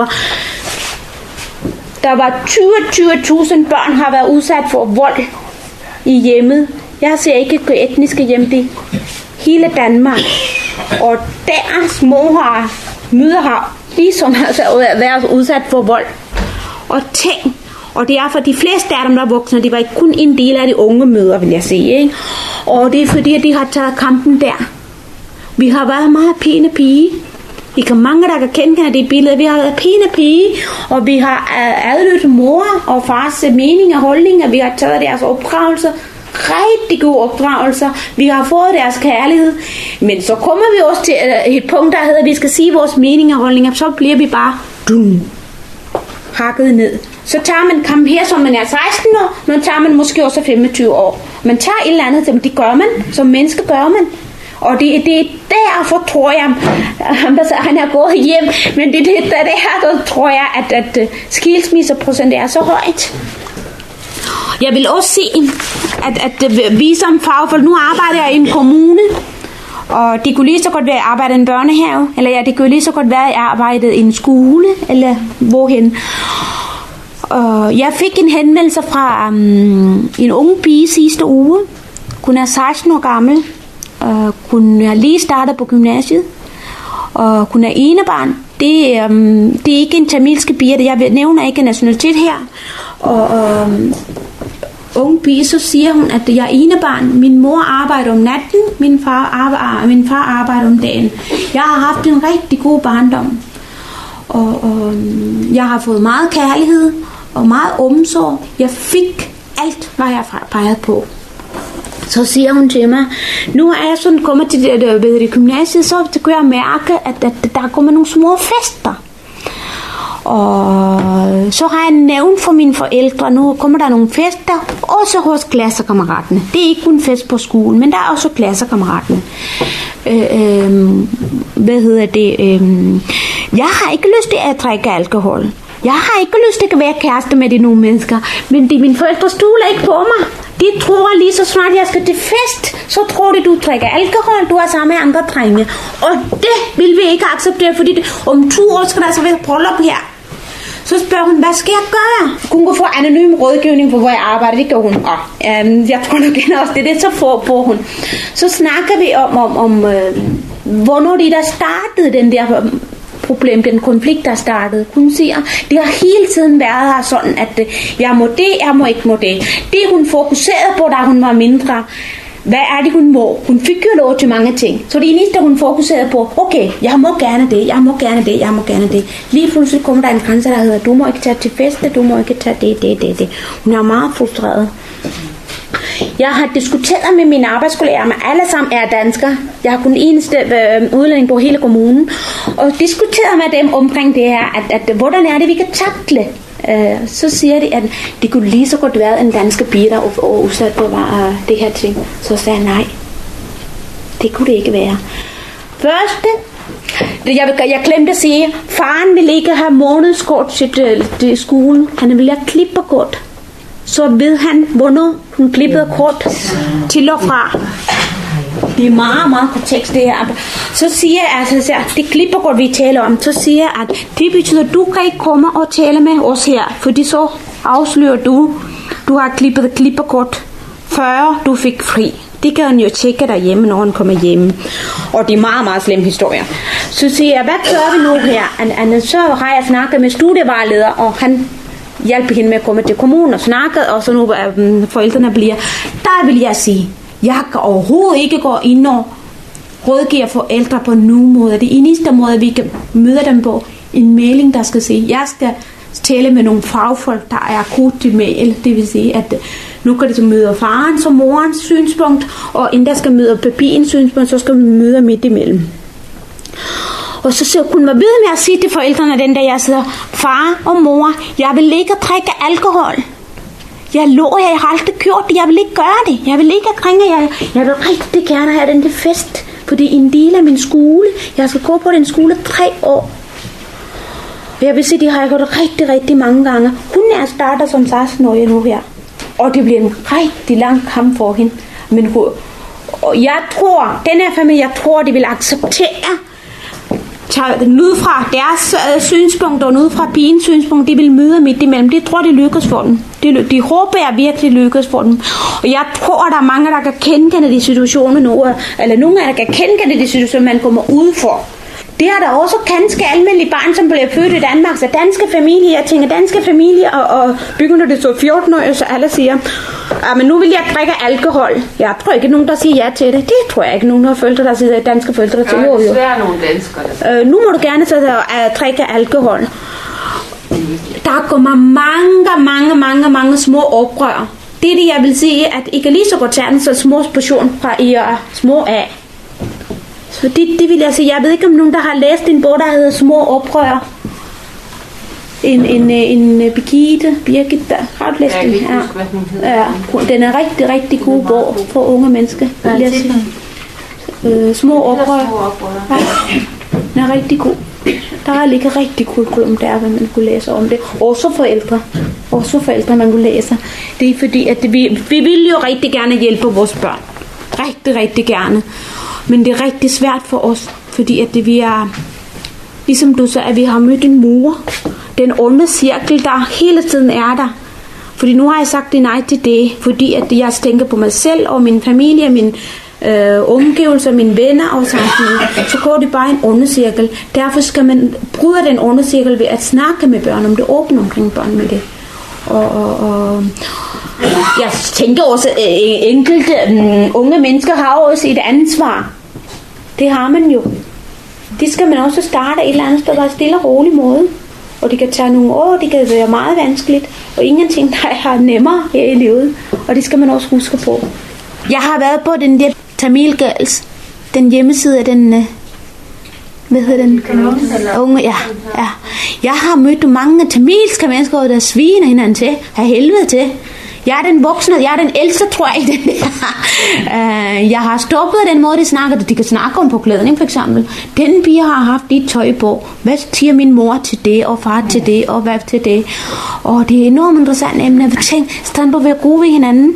[SPEAKER 3] Der var tyve tusind børn, har været udsat for vold i hjemmet. Jeg ser ikke på etniske hjem, det hele Danmark. Og deres mor har, mødre har ligesom altså været udsat for vold. Og ting. Og det er for de fleste af dem, der er voksne, det var ikke kun en del af de unge mødre, vil jeg sige. Ikke? Og det er fordi, at de har taget kampen der. Vi har været meget pæne pige. I kan mange, der kan kende det billede. Vi har været pæne pige, og vi har adlyttet mor og fars mening og holdninger. Vi har taget deres opdragelser. Rigtig gode opdragelser. Vi har fået deres kærlighed. Men så kommer vi også til et punkt, der hedder, at vi skal sige vores mening og holdninger. Så bliver vi bare dum, hakket ned. Så tager man kamp her, som man er seksten år, men tager man måske også femogtyve år. Man tager et eller andet, det gør man. Som menneske gør man. Og det, det er derfor, tror jeg, han, han er gået hjem, men det, det, det er derfor, tror jeg, at, at skilsmisseprocent er så højt. Jeg vil også se, at, at vi som fagfolk, nu arbejder jeg i en kommune, og det kunne lige så godt være, at jeg arbejder i en børnehave, eller ja, det kunne lige så godt være, at jeg arbejdede i en skole, eller hvorhen. Og jeg fik en henvendelse fra um, en ung pige sidste uge. Hun er seksten år gammel. Uh, hun er lige startet på gymnasiet, og hun er enebarn. Det, um, det er ikke en tamilske pige, jeg nævner ikke nationalitet her. Og um, ung pige, så siger hun, at jeg er enebarn. Min mor arbejder om natten, min far arbejder, min far arbejder om dagen. Jeg har haft en rigtig god barndom, og, og jeg har fået meget kærlighed og meget omsorg. Jeg fik alt, hvad jeg pegede på. Så siger hun til mig, nu er jeg sådan kommet til det, det, det gymnasiet, så kan jeg mærke, at, at der kommer nogle små fester. Og så har jeg nævnt for mine forældre, nu kommer der nogle fester, også hos klassekammeraterne. Det er ikke kun fest på skolen, men der er også klassekammeraterne. Øh, øh, hvad hedder det? Øh, jeg har ikke lyst til at drikke alkohol. Jeg har ikke lyst til at være kæreste med de nogle mennesker, men de, mine forældre stoler ikke på mig. De tror lige så snart jeg skal til fest, så tror de, du drikker alkohol, du er sammen med andre drenge. Og det vil vi ikke acceptere, fordi det, om to år skal der så være bryllup her. Så spørger hun, hvad skal jeg gøre? Hun kan få anonym rådgivning for, hvor jeg arbejder. Det gør hun. Og, øhm, jeg tror nok også, det er det, så får på hun. Så snakker vi om, om, om øh, hvornår de der startede den der problem, den konflikt, der startede. Hun siger, det har hele tiden været her sådan, at jeg må det, jeg må ikke må det. Det hun fokuserede på, da hun var mindre, hvad er det, hun må? Hun fik jo lov til mange ting. Så det eneste, hun fokuserede på, okay, jeg må gerne det, jeg må gerne det, jeg må gerne det. Lige pludselig kommer der en grænse, der hedder, du må ikke tage til feste, du må ikke tage det, det, det, det. Hun er meget frustreret. Jeg har diskuteret med mine arbejdskolleger, men alle sammen er danskere. Jeg har kun eneste øh, udlænding på hele kommunen. Og diskuteret med dem omkring det her, at, at hvordan er det, vi kan takle. Øh, så siger de, at det kunne lige så godt være en danske pige, der var udsat på uh, det her ting. Så sagde jeg nej. Det kunne det ikke være. Første, jeg, jeg glemte at sige, faren ville ikke have månedskort til, til skolen. Han ville have klipperkort. Så ved han, hvornår hun klippede kort til og fra. Det er meget, meget kontekst det her. Så siger jeg, altså, det klipperkort vi taler om, så siger jeg, at det betyder, at du kan ikke komme og tale med os her, fordi så afslører du, du har klippet klipperkort, før du fik fri. Det kan han jo tjekke derhjemme, når han kommer hjem. Og det er meget, meget slemme historier. Så siger jeg, hvad gør vi nu her? And, and, så har jeg snakket med studievejleder, og han hjælpe hende med at komme til kommunen og snakke, og så nu øh, forældrene bliver. Der vil jeg sige, jeg kan overhovedet ikke gå ind og rådgive forældre på nogen måde. Det eneste måde, vi kan møde dem på, en mailing, der skal sige, jeg skal tale med nogle fagfolk, der er akut til mail. Det vil sige, at nu kan de møde farens og morens synspunkt, og inden der skal møde papirens synspunkt, så skal vi møde midt imellem. Og så kunne man ved med at sige til forældrene den dag, jeg siger, far og mor, jeg vil ikke drikke alkohol. Jeg lover, jeg har aldrig gjort det. Jeg vil ikke gøre det. Jeg vil ikke drikke. Jeg, jeg vil rigtig gerne have den til fest. For det er en del af min skole. Jeg skal gå på den skole tre år. Jeg vil sige, det har jeg gjort rigtig, rigtig mange gange. Hun er startet som seksten-årig nu her. Og det bliver en rigtig lang kamp for hende. Men hun, og jeg tror, den her familie, jeg tror, de vil acceptere tager den ud fra deres øh, synspunkt og ud fra pigens synspunkt, de vil møde midt imellem. Det tror de lykkes for dem. De, de håber jeg virkelig lykkes for dem. Og jeg tror, der er mange, der kan kende de situationer nu, eller nogle af der kan kende de situationer, man kommer ud for. Det er der også ganske almindelige barn, som bliver født i Danmark. Så danske familier, jeg tænker danske familier, og, og begynder det så fjorten år, så alle siger, ja, men nu vil jeg drikke alkohol. Jeg tror ikke nogen, der siger ja til det. Det tror jeg ikke nogen, der har forældre, der siger danske forældre. Der siger, jo, jo.
[SPEAKER 2] Det er nogle danskere.
[SPEAKER 3] Øh, nu må du gerne så uh, drikke alkohol. Der kommer mange, mange, mange, mange små oprør. Det er det, jeg vil sige, at I kan lige så godt tage en så små portion fra I er små af. Så det, det vil jeg sige. Jeg ved ikke, om nogen, der har læst en bog, der hedder Små oprør. En, en, en, en Birgitte, Birgitte, der har du læst den? Ja. Ja, den er rigtig, rigtig god bog for unge mennesker. Øh, små oprør. Ja. Den er rigtig god. Der ligger rigtig kurrikulum der, hvad man kunne læse om det. Også forældre. Også forældre, man kunne læse. Det er fordi, at vi, vi vil jo rigtig gerne hjælpe vores børn. Rigtig, rigtig gerne. Men det er rigtig svært for os, fordi at det, vi er, ligesom du sagde, at vi har mødt en mur. Den onde cirkel, der hele tiden er der. Fordi nu har jeg sagt det nej til det, fordi at jeg tænker på mig selv og min familie, min øh, omgivelser, mine venner og samtidig. Så går det bare en onde cirkel. Derfor skal man bryde den onde cirkel ved at snakke med børn om det, åbne omkring børn med det. Og, og, og jeg tænker også, at enkelte um, unge mennesker har også et ansvar. Det har man jo. Det skal man også starte et eller andet sted, bare stille og rolig måde. Og det kan tage nogle år, det kan være meget vanskeligt. Og ingenting, der er nemmere her i livet. Og det skal man også huske på. Jeg har været på den der Tamil Girls, den hjemmeside af den, hvad hedder den? Unge, ja, ja. Jeg har mødt mange tamilske mennesker, der sviner hinanden til, af helvede til. Jeg er den voksne, jeg er den ældste, tror jeg. Den uh, jeg har stoppet den måde, de snakker. De kan snakke om på klædning, for eksempel. Den pige har haft dit tøj på. Hvad siger min mor til det, og far til det, og hvad til det? Og det er enormt interessant emne. Jeg tænker, stand på at være gode ved hinanden.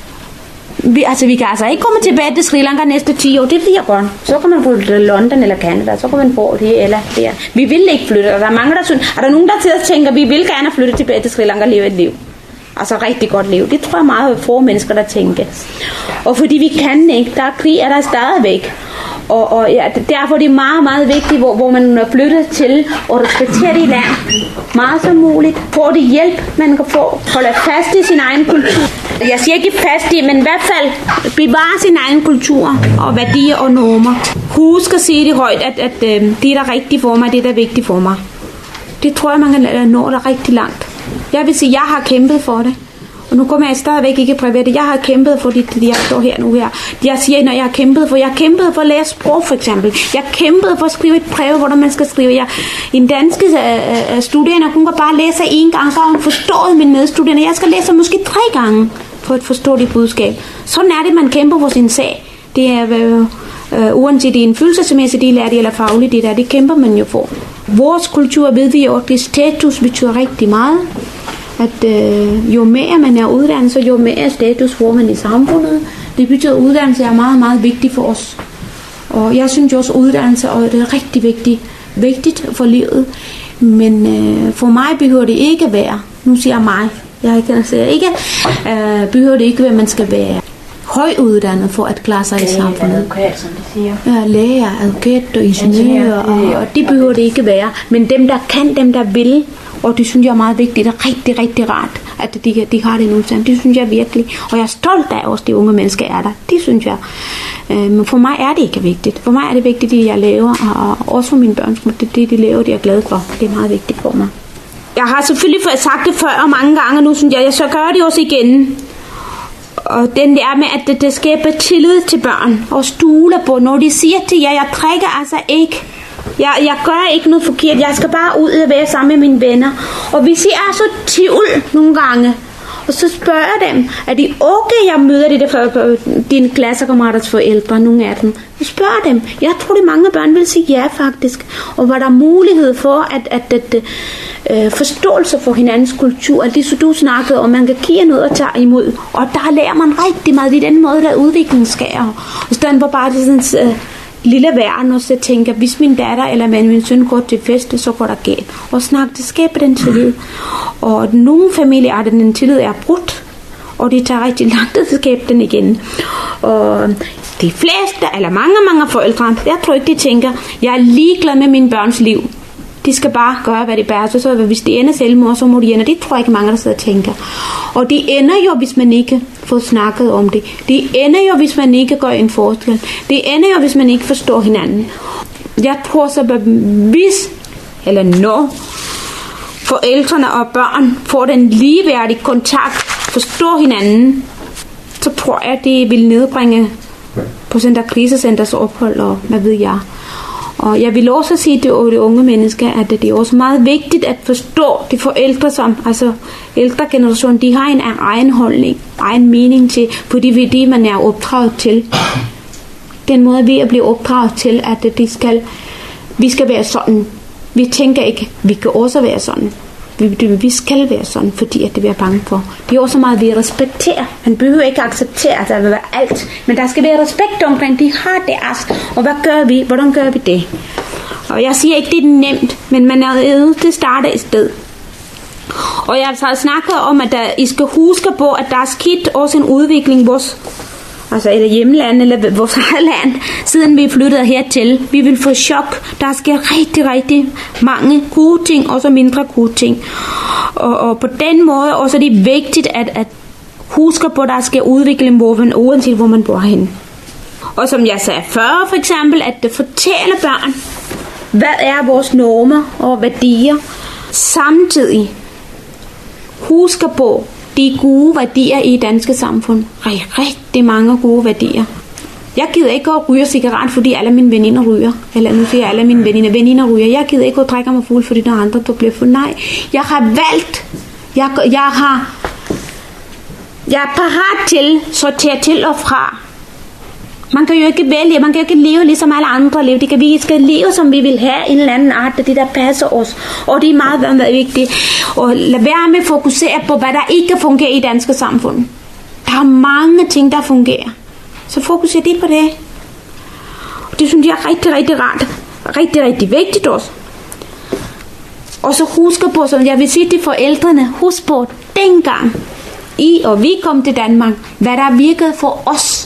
[SPEAKER 3] Vi, altså, vi kan altså ikke komme tilbage til Sri Lanka næste ti år. Det vil jeg godt. Så kan man flytte til London eller Canada. Så kan man bo det eller der. Vi vil ikke flytte. Der er mange, der synes, er der nogen, der tænker, at vi vil gerne flytte tilbage til Sri Lanka og leve et liv. Altså rigtig godt liv. Det tror jeg meget få mennesker, der tænker. Og fordi vi kan ikke. Der er krig, er der stadigvæk. Og, og ja, derfor er det meget, meget vigtigt, hvor, hvor man er flyttet til og respektere det land. Meget som muligt. Få det hjælp, man kan få. Holde fast i sin egen kultur. Jeg siger ikke fast i, men i hvert fald bevare sin egen kultur og værdier og normer. Husk at sige det højt, at, at, at det er der rigtigt for mig, det er der vigtigt for mig. Det tror jeg, man kan nå der rigtig langt. Jeg vil sige, at jeg har kæmpet for det. Og nu kommer jeg stadigvæk ikke privat. Jeg har kæmpet for det, jeg står her nu her. Jeg siger, når jeg har kæmpet for, jeg har kæmpet for at lære sprog, for eksempel. Jeg har kæmpet for at skrive et brev, hvordan man skal skrive. Jeg, en dansk uh, studerende, hun kan bare læse en gang, så har hun forstået min medstuderende. Jeg skal læse måske tre gange for at forstå det budskab. Sådan er det, man kæmper for sin sag. Det er uh, uh, uanset det er en følelsesmæssig del af det, eller faglig del af det, kæmper man jo for. Vores kultur ved vi jo, at det status betyder rigtig meget. At øh, jo mere man er uddannet, så jo mere status får man i samfundet. Det betyder, at uddannelse er meget, meget vigtigt for os. Og jeg synes jo også, at uddannelse er det rigtig vigtigt, vigtigt for livet. Men øh, for mig behøver det ikke at være, nu siger jeg mig, jeg kan sige ikke, øh, behøver det ikke, at man skal være højuddannet for at klare sig i samfundet.
[SPEAKER 6] Advokat, som de siger.
[SPEAKER 3] Ja, læger, advokat og ingeniører, og, og det behøver det ikke være. Men dem, der kan, dem, der vil, og det synes jeg er meget vigtigt, det er rigtig, rigtig rart, at de, de har det nu. Det synes jeg virkelig. Og jeg er stolt af også, de unge mennesker er der. Det synes jeg. Men for mig er det ikke vigtigt. For mig er det vigtigt, det jeg laver, og også for mine børn. Det, det de laver, det er jeg glad for. Det er meget vigtigt for mig. Jeg har selvfølgelig sagt det før mange gange, og nu synes jeg, jeg så gør det også igen. Og den der med, at det, det skaber tillid til børn, og stole på, når de siger til jer, jeg drikker altså ikke. Jeg, jeg gør ikke noget forkert. Jeg skal bare ud og være sammen med mine venner. Og hvis I er så tvivl nogle gange, og så spørger jeg dem, er det okay, jeg møder de der, dine klassekammeraters forældre, nogle af dem. Jeg spørger dem. Jeg tror, at mange børn vil sige ja, faktisk. Og var der mulighed for, at, at, at, at uh, forståelse for hinandens kultur, at det så du snakkede om, man kan give noget og tage imod. Og der lærer man rigtig meget i den måde, der udviklingen sker. Og stedet for bare det sådan... Uh, lille verden, og så tænker, hvis min datter eller min søn går til fest, så går der galt. Og snak, det skaber den tillid. Og nogle familier er det, den tillid er brudt. og det tager rigtig lang tid at skabe den igen. Og de fleste, eller mange, mange forældre, jeg tror ikke, de tænker, jeg er ligeglad med mine børns liv. De skal bare gøre, hvad de bærer. Så, så hvis de ender selvmord, så må de ende. Det tror jeg ikke mange, der sidder og tænker. Og de ender jo, hvis man ikke får snakket om det. De ender jo, hvis man ikke gør en forskel. De ender jo, hvis man ikke forstår hinanden. Jeg tror så, at hvis, eller når forældrene og børn får den ligeværdige kontakt, forstår hinanden, så tror jeg, at det vil nedbringe procent af krisecenters ophold, og hvad ved jeg. Og jeg vil også sige til de unge mennesker, at det er også meget vigtigt at forstå de forældre, som altså ældre generation, de har en egen holdning, egen mening til, fordi det er det, man er opdraget til. Den måde, vi er blevet opdraget til, at de skal, vi skal være sådan. Vi tænker ikke, vi kan også være sådan. Vi, vi skal være sådan, fordi at det vi er bange for. Det er også meget, vi respekterer. Man behøver ikke acceptere, at der vil være alt. Men der skal være respekt omkring, de har deres. Og hvad gør vi? Hvordan gør vi det? Og jeg siger ikke, det er nemt, men man er nødt til at starte et sted. Og jeg har snakket om, at der, I skal huske på, at der er sket også en udvikling vores, altså eller hjemland, eller vores eget land, siden vi flyttede hertil. Vi vil få chok. Der sker rigtig, rigtig mange gode ting, også mindre gode ting. Og, og på den måde også er det vigtigt, at, at huske på, at der sker udvikling, hvor man, uanset hvor man bor hen. Og som jeg sagde før, for eksempel, at fortælle børn, hvad er vores normer og værdier, samtidig huske på de gode værdier i danske samfund. Rigtig, rigtig mange gode værdier. Jeg gider ikke at ryge cigaret, fordi alle mine veninder ryger. Eller nu siger jeg, alle mine veninder, veninder ryger. Jeg gider ikke at drikke mig fuld, fordi der er andre, der bliver fuld. Nej, jeg har valgt. Jeg, jeg har... Jeg er parat til, sortere til og fra. Man kan jo ikke vælge, man kan jo ikke leve ligesom alle andre lever. Det kan vi skal leve, som vi vil have, en eller anden art, det der passer os. Og det er meget, meget vigtigt. Og lad være med at fokusere på, hvad der ikke fungerer i danske samfund. Der er mange ting, der fungerer. Så fokuser det på det. Og det synes jeg er rigtig, rigtig rart. Rigtig, rigtig vigtigt også. Og så husk på, som jeg vil sige til forældrene, husk på, dengang I og vi kom til Danmark, hvad der virkede for os,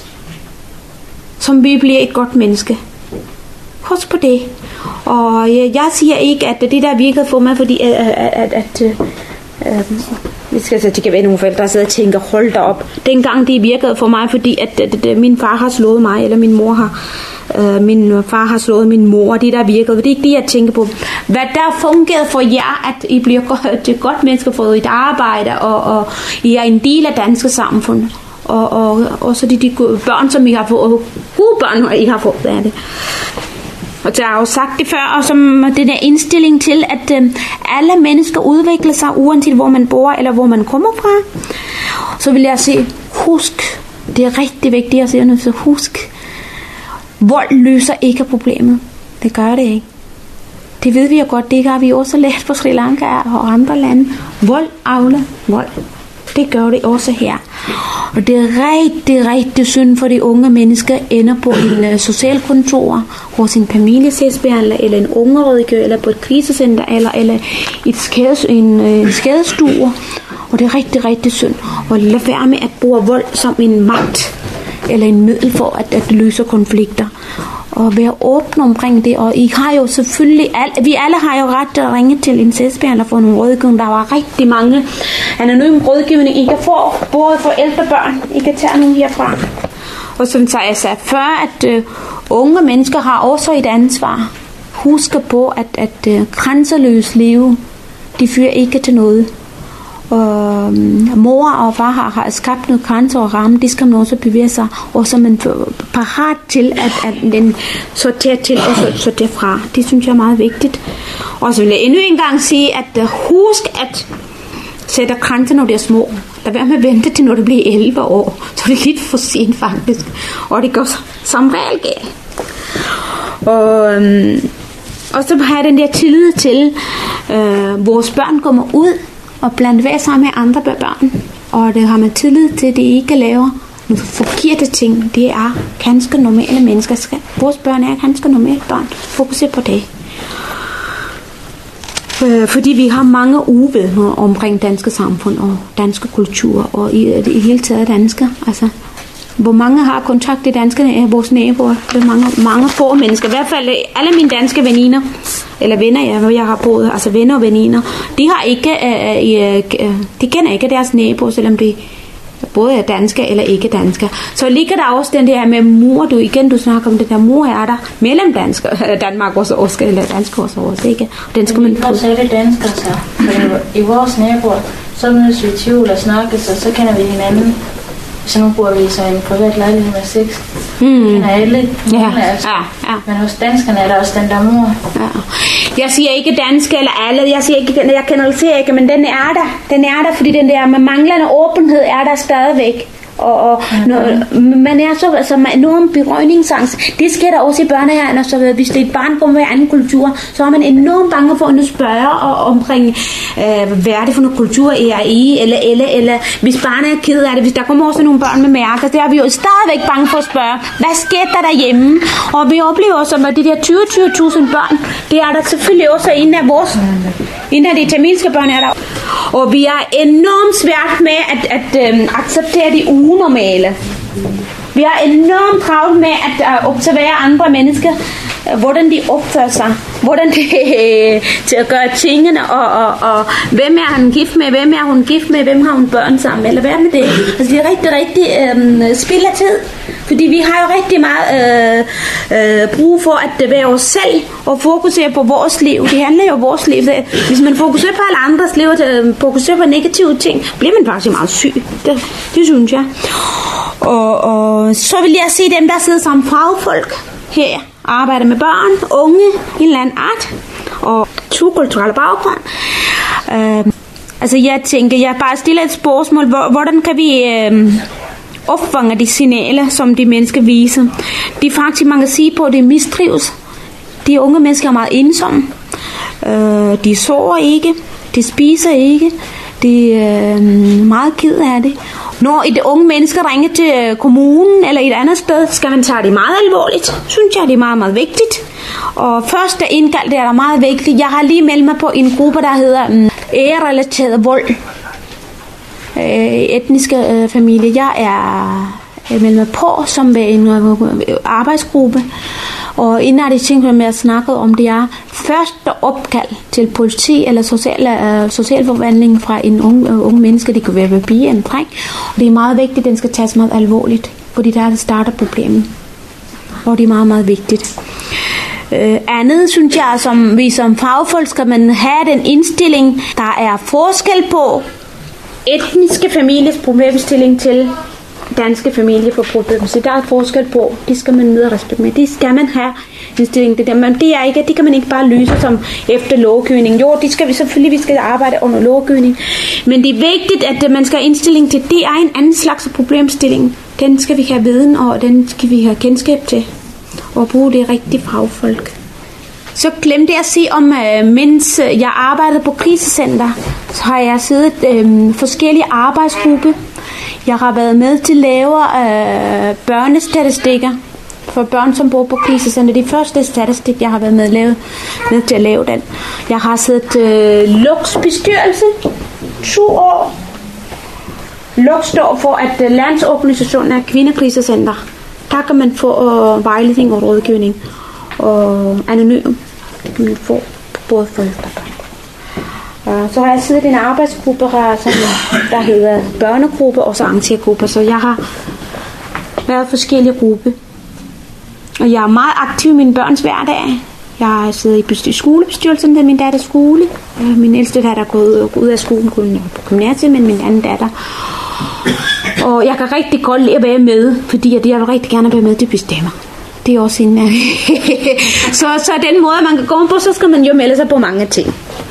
[SPEAKER 3] som vi bliver et godt menneske. Husk på det. Og jeg, jeg siger ikke, at det der virkede for mig, fordi at, at, at, at øh, vi skal så det kan være nogle forældre, der sidder og tænker, hold da op. Dengang det virkede for mig, fordi at, at, at min far har slået mig, eller min mor har, øh, min far har slået min mor, det der virkede. Det er ikke det, jeg tænker på. Hvad der fungerede for jer, at I bliver godt, et godt menneske for et arbejde, og, og I er en del af danske samfund. Og, og også de, de børn, som I har fået, og gode børn, I har fået af det. Og jeg har jo sagt det før, og som den der indstilling til, at øh, alle mennesker udvikler sig, uanset hvor man bor, eller hvor man kommer fra. Så vil jeg sige, husk, det er rigtig vigtigt at sige, så husk, vold løser ikke problemet. Det gør det ikke. Det ved vi jo godt, det har vi også lært på Sri Lanka og andre lande. Vold avler vold. Det gør det også her. Og det er rigtig, rigtig synd for de unge mennesker, ender på en uh, socialkontor, hos en familiesagsbehandler, eller en ungerådgiver, eller på et krisecenter, eller, eller et skades, en, uh, en skadestue. Og det er rigtig, rigtig synd. Og lad være med at bruge vold som en magt, eller en middel for at, at løse konflikter. Og være åbne omkring det. Og I har jo selvfølgelig, al, vi alle har jo ret til at ringe til en sagsbehandler for nogle rådgivning. Der var rigtig mange anonyme rådgivning, I kan få, både for ældre børn. I kan tage nogle herfra. Og som jeg sagde før, at uh, unge mennesker har også et ansvar. Husk på, at, at uh, grænseløs liv, de fører ikke til noget. Og mor og far har, har skabt noget grænser og ramme, det skal man også bevæge sig, og så er man parat til at, at den sorterer til og sorterer fra. Det synes jeg er meget vigtigt. Og så vil jeg endnu en gang sige, at husk at sætte grænser, når det er små. Lad være med at vente til, når det bliver elleve år. Så er det lidt for sent faktisk. Og det går som regel galt. Og, øhm, og så har jeg den der tillid til, øh, vores børn kommer ud og blandt hver sammen med andre børn. Og det har man tillid til, det ikke laver nogle forkerte ting. Det er ganske normale mennesker. Vores børn er ganske normale børn. Fokuser på det. Øh, fordi vi har mange uvedheder omkring danske samfund og danske kultur og i, i hele taget danske. Altså, hvor mange har kontakt til danske, vores naboer. Det er mange, mange få mennesker. I hvert fald alle mine danske veninder, eller venner, jeg, jeg har boet, altså venner og veninder, de har ikke, øh, øh, de kender ikke deres naboer, selvom de både er danske eller ikke danske. Så ligger der også den der med mor, du igen, du snakker om det der mor er der mellem dansk, Danmark også, også eller dansk også, også ikke? Den skal man
[SPEAKER 6] prøve at sige det danskere så. I vores naboer, så mødes vi i tvivl og snakkes, og så kender vi hinanden. Så nu bor vi så i en privat lejlighed med seks. Mm. Kender alle.
[SPEAKER 3] Ja. Altså. Ja, ja.
[SPEAKER 6] Men hos danskerne er der også den der mor.
[SPEAKER 3] Ja. Jeg siger ikke danske eller alle. Jeg siger ikke, jeg generaliserer ikke, men den er der. Den er der, fordi den der med manglende åbenhed er der stadigvæk. Og, og okay. når, man er så altså, enorm berøringsangst. Det sker der også i børnehaven. Så hvis det er et barn kommer med en anden kultur, så er man enormt bange for at spørge og, omkring øh, hvad er det for nogle kultur er i, eller, eller, eller hvis barnet er ked af det, hvis der kommer også nogle børn med mærker, så er vi jo stadigvæk bange for at spørge, hvad sker der derhjemme? Og vi oplever også, at de der tyve til tyve tusind børn, det er der selvfølgelig også en af vores, en af de tamilske børn er der. Og vi er enormt svært med at, at øh, acceptere de unormale. Vi har enormt travlt med at uh, observere andre mennesker, uh, hvordan de opfører sig, hvordan de uh, gør tingene, og, og, og hvem er han gift med, hvem er hun gift med, hvem har hun børn sammen, eller hvad med det. Altså det er rigtig, rigtig um, spild af tid, fordi vi har jo rigtig meget uh, uh, brug for at være os selv og fokusere på vores liv. Det handler jo om vores liv. Hvis man fokuserer på alle andres liv, og fokuserer på negative ting, bliver man faktisk meget syg. Det, det synes jeg. Og, og så vil jeg sige dem, der sidder som fagfolk her, arbejder med børn, unge, en eller anden art, og kulturelle baggrund. Øh, altså jeg tænker, jeg bare stiller et spørgsmål, hvordan kan vi øh, opfange de signaler, som de mennesker viser? De faktisk, man kan sige på, at det mistrives. De unge mennesker er meget ensomme. Øh, de sover ikke, de spiser ikke, de er øh, meget ked af det. Når et unge mennesker ringer til kommunen eller et andet sted, skal man tage det meget alvorligt. Synes jeg, det er meget, meget vigtigt. Og første indkald, det er meget vigtigt. Jeg har lige meldt mig på en gruppe, der hedder um, ærerelateret vold. Øh, etniske øh, familie. Jeg er meldt mig på som en øh, arbejdsgruppe. Og en af de ting, som jeg snakkede om, det er første opkald til politi eller social, uh, socialforvandling fra en ung, uh, unge menneske. Det kan være en pige en dreng. Og det er meget vigtigt, at den skal tages meget alvorligt, fordi der starter problemet. Og det er meget, meget vigtigt. Uh, andet synes jeg, som vi som fagfolk skal man have den indstilling, der er forskel på etniske families problemstilling til danske familie for problemer. Så der er forskel på, det skal man møde og respekt med. Det skal man have indstilling til dem. Men det er ikke, det kan man ikke bare løse som efter lovgivning. Jo, det skal vi selvfølgelig, vi skal arbejde under lovgivning. Men det er vigtigt, at man skal have indstilling til, det er en anden slags problemstilling. Den skal vi have viden, og den skal vi have kendskab til. Og bruge det rigtige fagfolk. Så glemte jeg at sige om, mens jeg arbejdede på krisecenter, så har jeg siddet øh, forskellige arbejdsgrupper. Jeg har været med til at lave øh, børnestatistikker for børn, som bor på krisecenter. Det første statistik, jeg har været med, lave, med til at lave den. Jeg har siddet øh, L U K's bestyrelse to år. L U K står for, at øh, landsorganisationen er kvindekrisecenter. Der kan man få øh, vejledning og rådgivning og anonym. Det kan man få både forældre og børn. Så har jeg siddet i en arbejdsgruppe, der hedder børnegruppe og så arrangørgruppe, så jeg har været forskellige grupper. Og jeg er meget aktiv i mine børns hverdag. Jeg sidder i skolebestyrelsen med min datters skole. Min ældste datter er gået ud af skolen, kun på gymnasiet, men min anden datter. Og jeg kan rigtig godt lide at være med, fordi jeg vil rigtig gerne være med til bestemmer. Det er også en så, så den måde, man kan gå på, så skal man jo melde sig på mange ting.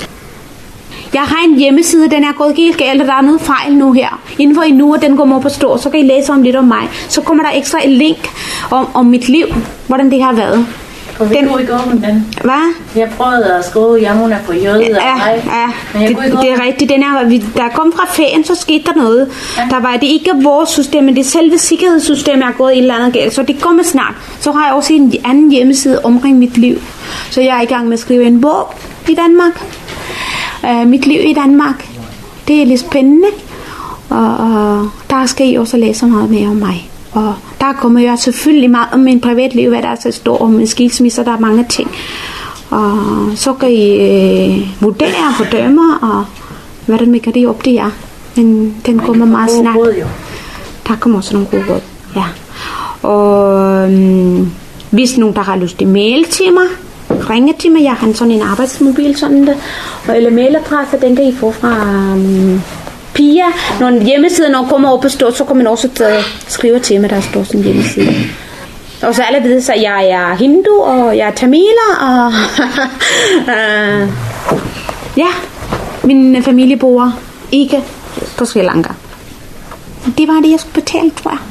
[SPEAKER 3] Jeg har en hjemmeside, den er gået helt galt, og der er noget fejl nu her. Inden for en uge, den kommer op at stå, så kan I læse om lidt om mig. Så kommer der ekstra en link om, om mit liv, hvordan det har været.
[SPEAKER 6] For vi
[SPEAKER 3] Den-
[SPEAKER 6] kunne ikke åbne den.
[SPEAKER 3] Hvad?
[SPEAKER 6] Jeg prøvede at skrive Jamuna på jøde
[SPEAKER 3] Ja,
[SPEAKER 6] og mig.
[SPEAKER 3] ja.
[SPEAKER 6] Men jeg
[SPEAKER 3] Det,
[SPEAKER 6] kunne ikke
[SPEAKER 3] det er
[SPEAKER 6] åbne
[SPEAKER 3] rigtigt. Den er, vi, der kom fra ferien, så skete der noget.
[SPEAKER 6] Ja.
[SPEAKER 3] Der var det ikke vores system, men det selve sikkerhedssystemet er gået et eller andet galt. Så det kommer snart. Så har jeg også en anden hjemmeside omkring mit liv. Så jeg er i gang med at skrive en bog i Danmark. Uh, mit liv i Danmark. Det er lidt spændende. Og, og der skal I også læse meget mere om mig. Og der kommer jeg selvfølgelig meget om min privatliv, hvad der er så står om en skilsmisse, der er mange ting. Og så kan I øh, vurdere og bedømme, og hvad det kan det op det er. Men den kommer meget
[SPEAKER 6] gode
[SPEAKER 3] snart.
[SPEAKER 6] råd, jo.
[SPEAKER 3] Der kommer også nogle gode råd. Ja. Og øhm, hvis nogen der har lyst til mail til mig, ringe til mig. Jeg har sådan en arbejdsmobil, sådan det. Og eller mailadresse, den kan I få fra um, Pia. Når en hjemmeside når kommer op og står, så kan man også tage, skrive til mig, der står sådan en hjemmeside. Og så alle ved, så jeg er hindu, og jeg er tamiler, og uh, ja, min familie bor ikke på Sri Lanka. Det var det, jeg skulle betale, tror jeg.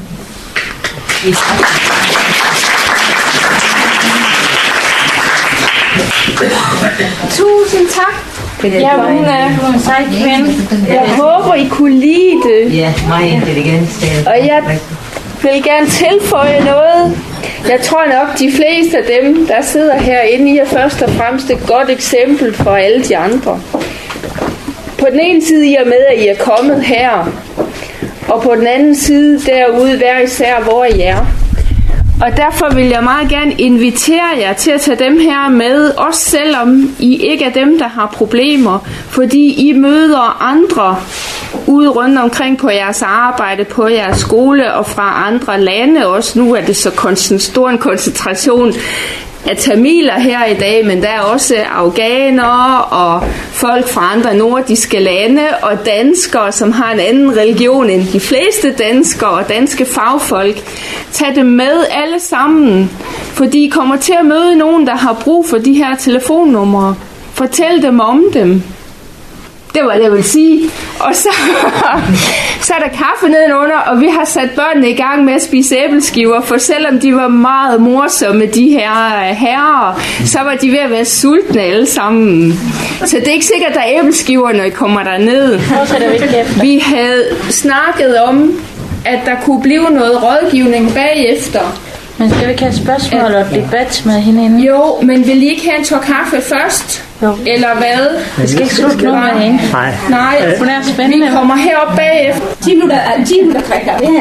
[SPEAKER 2] Tusind tak. Jamen,
[SPEAKER 6] Du er en sej kvinde.
[SPEAKER 2] jeg håber, I kunne lide det.
[SPEAKER 9] Ja, meget intelligent.
[SPEAKER 2] Og jeg vil gerne tilføje noget. Jeg tror nok, de fleste af dem, der sidder herinde, I er først og fremmest et godt eksempel for alle de andre. På den ene side, I er med, at I er kommet her. Og på den anden side, derude, hver især, hvor I er. Og derfor vil jeg meget gerne invitere jer til at tage dem her med, også selvom I ikke er dem, der har problemer, fordi I møder andre ude rundt omkring på jeres arbejde, på jeres skole og fra andre lande også. Nu er det så konstant, stor en koncentration af tamiler her i dag, men der er også afghanere og folk fra andre nordiske lande og danskere, som har en anden religion end de fleste danskere og danske fagfolk. Tag dem med alle sammen, fordi I kommer til at møde nogen, der har brug for de her telefonnumre. Fortæl dem om dem. Det var det, jeg vil sige. Og så, så er der kaffe nedenunder, og vi har sat børnene i gang med at spise æbleskiver, for selvom de var meget morsomme, de her herrer, så var de ved at være sultne alle sammen. Så det er ikke sikkert, at der er æbleskiver, når I kommer derned. Vi havde snakket om, at der kunne blive noget rådgivning bagefter.
[SPEAKER 6] Men skal vi ikke have spørgsmål og debat med hinanden?
[SPEAKER 2] Jo, men vil I ikke have en tår kaffe først?
[SPEAKER 6] Jo.
[SPEAKER 2] Eller hvad?
[SPEAKER 6] Vi skal ikke slutte nu med hende.
[SPEAKER 1] Nej.
[SPEAKER 2] Nej,
[SPEAKER 6] Hun er spændende.
[SPEAKER 2] vi kommer herop bagefter.
[SPEAKER 3] ti minutter, ti minutter trækker.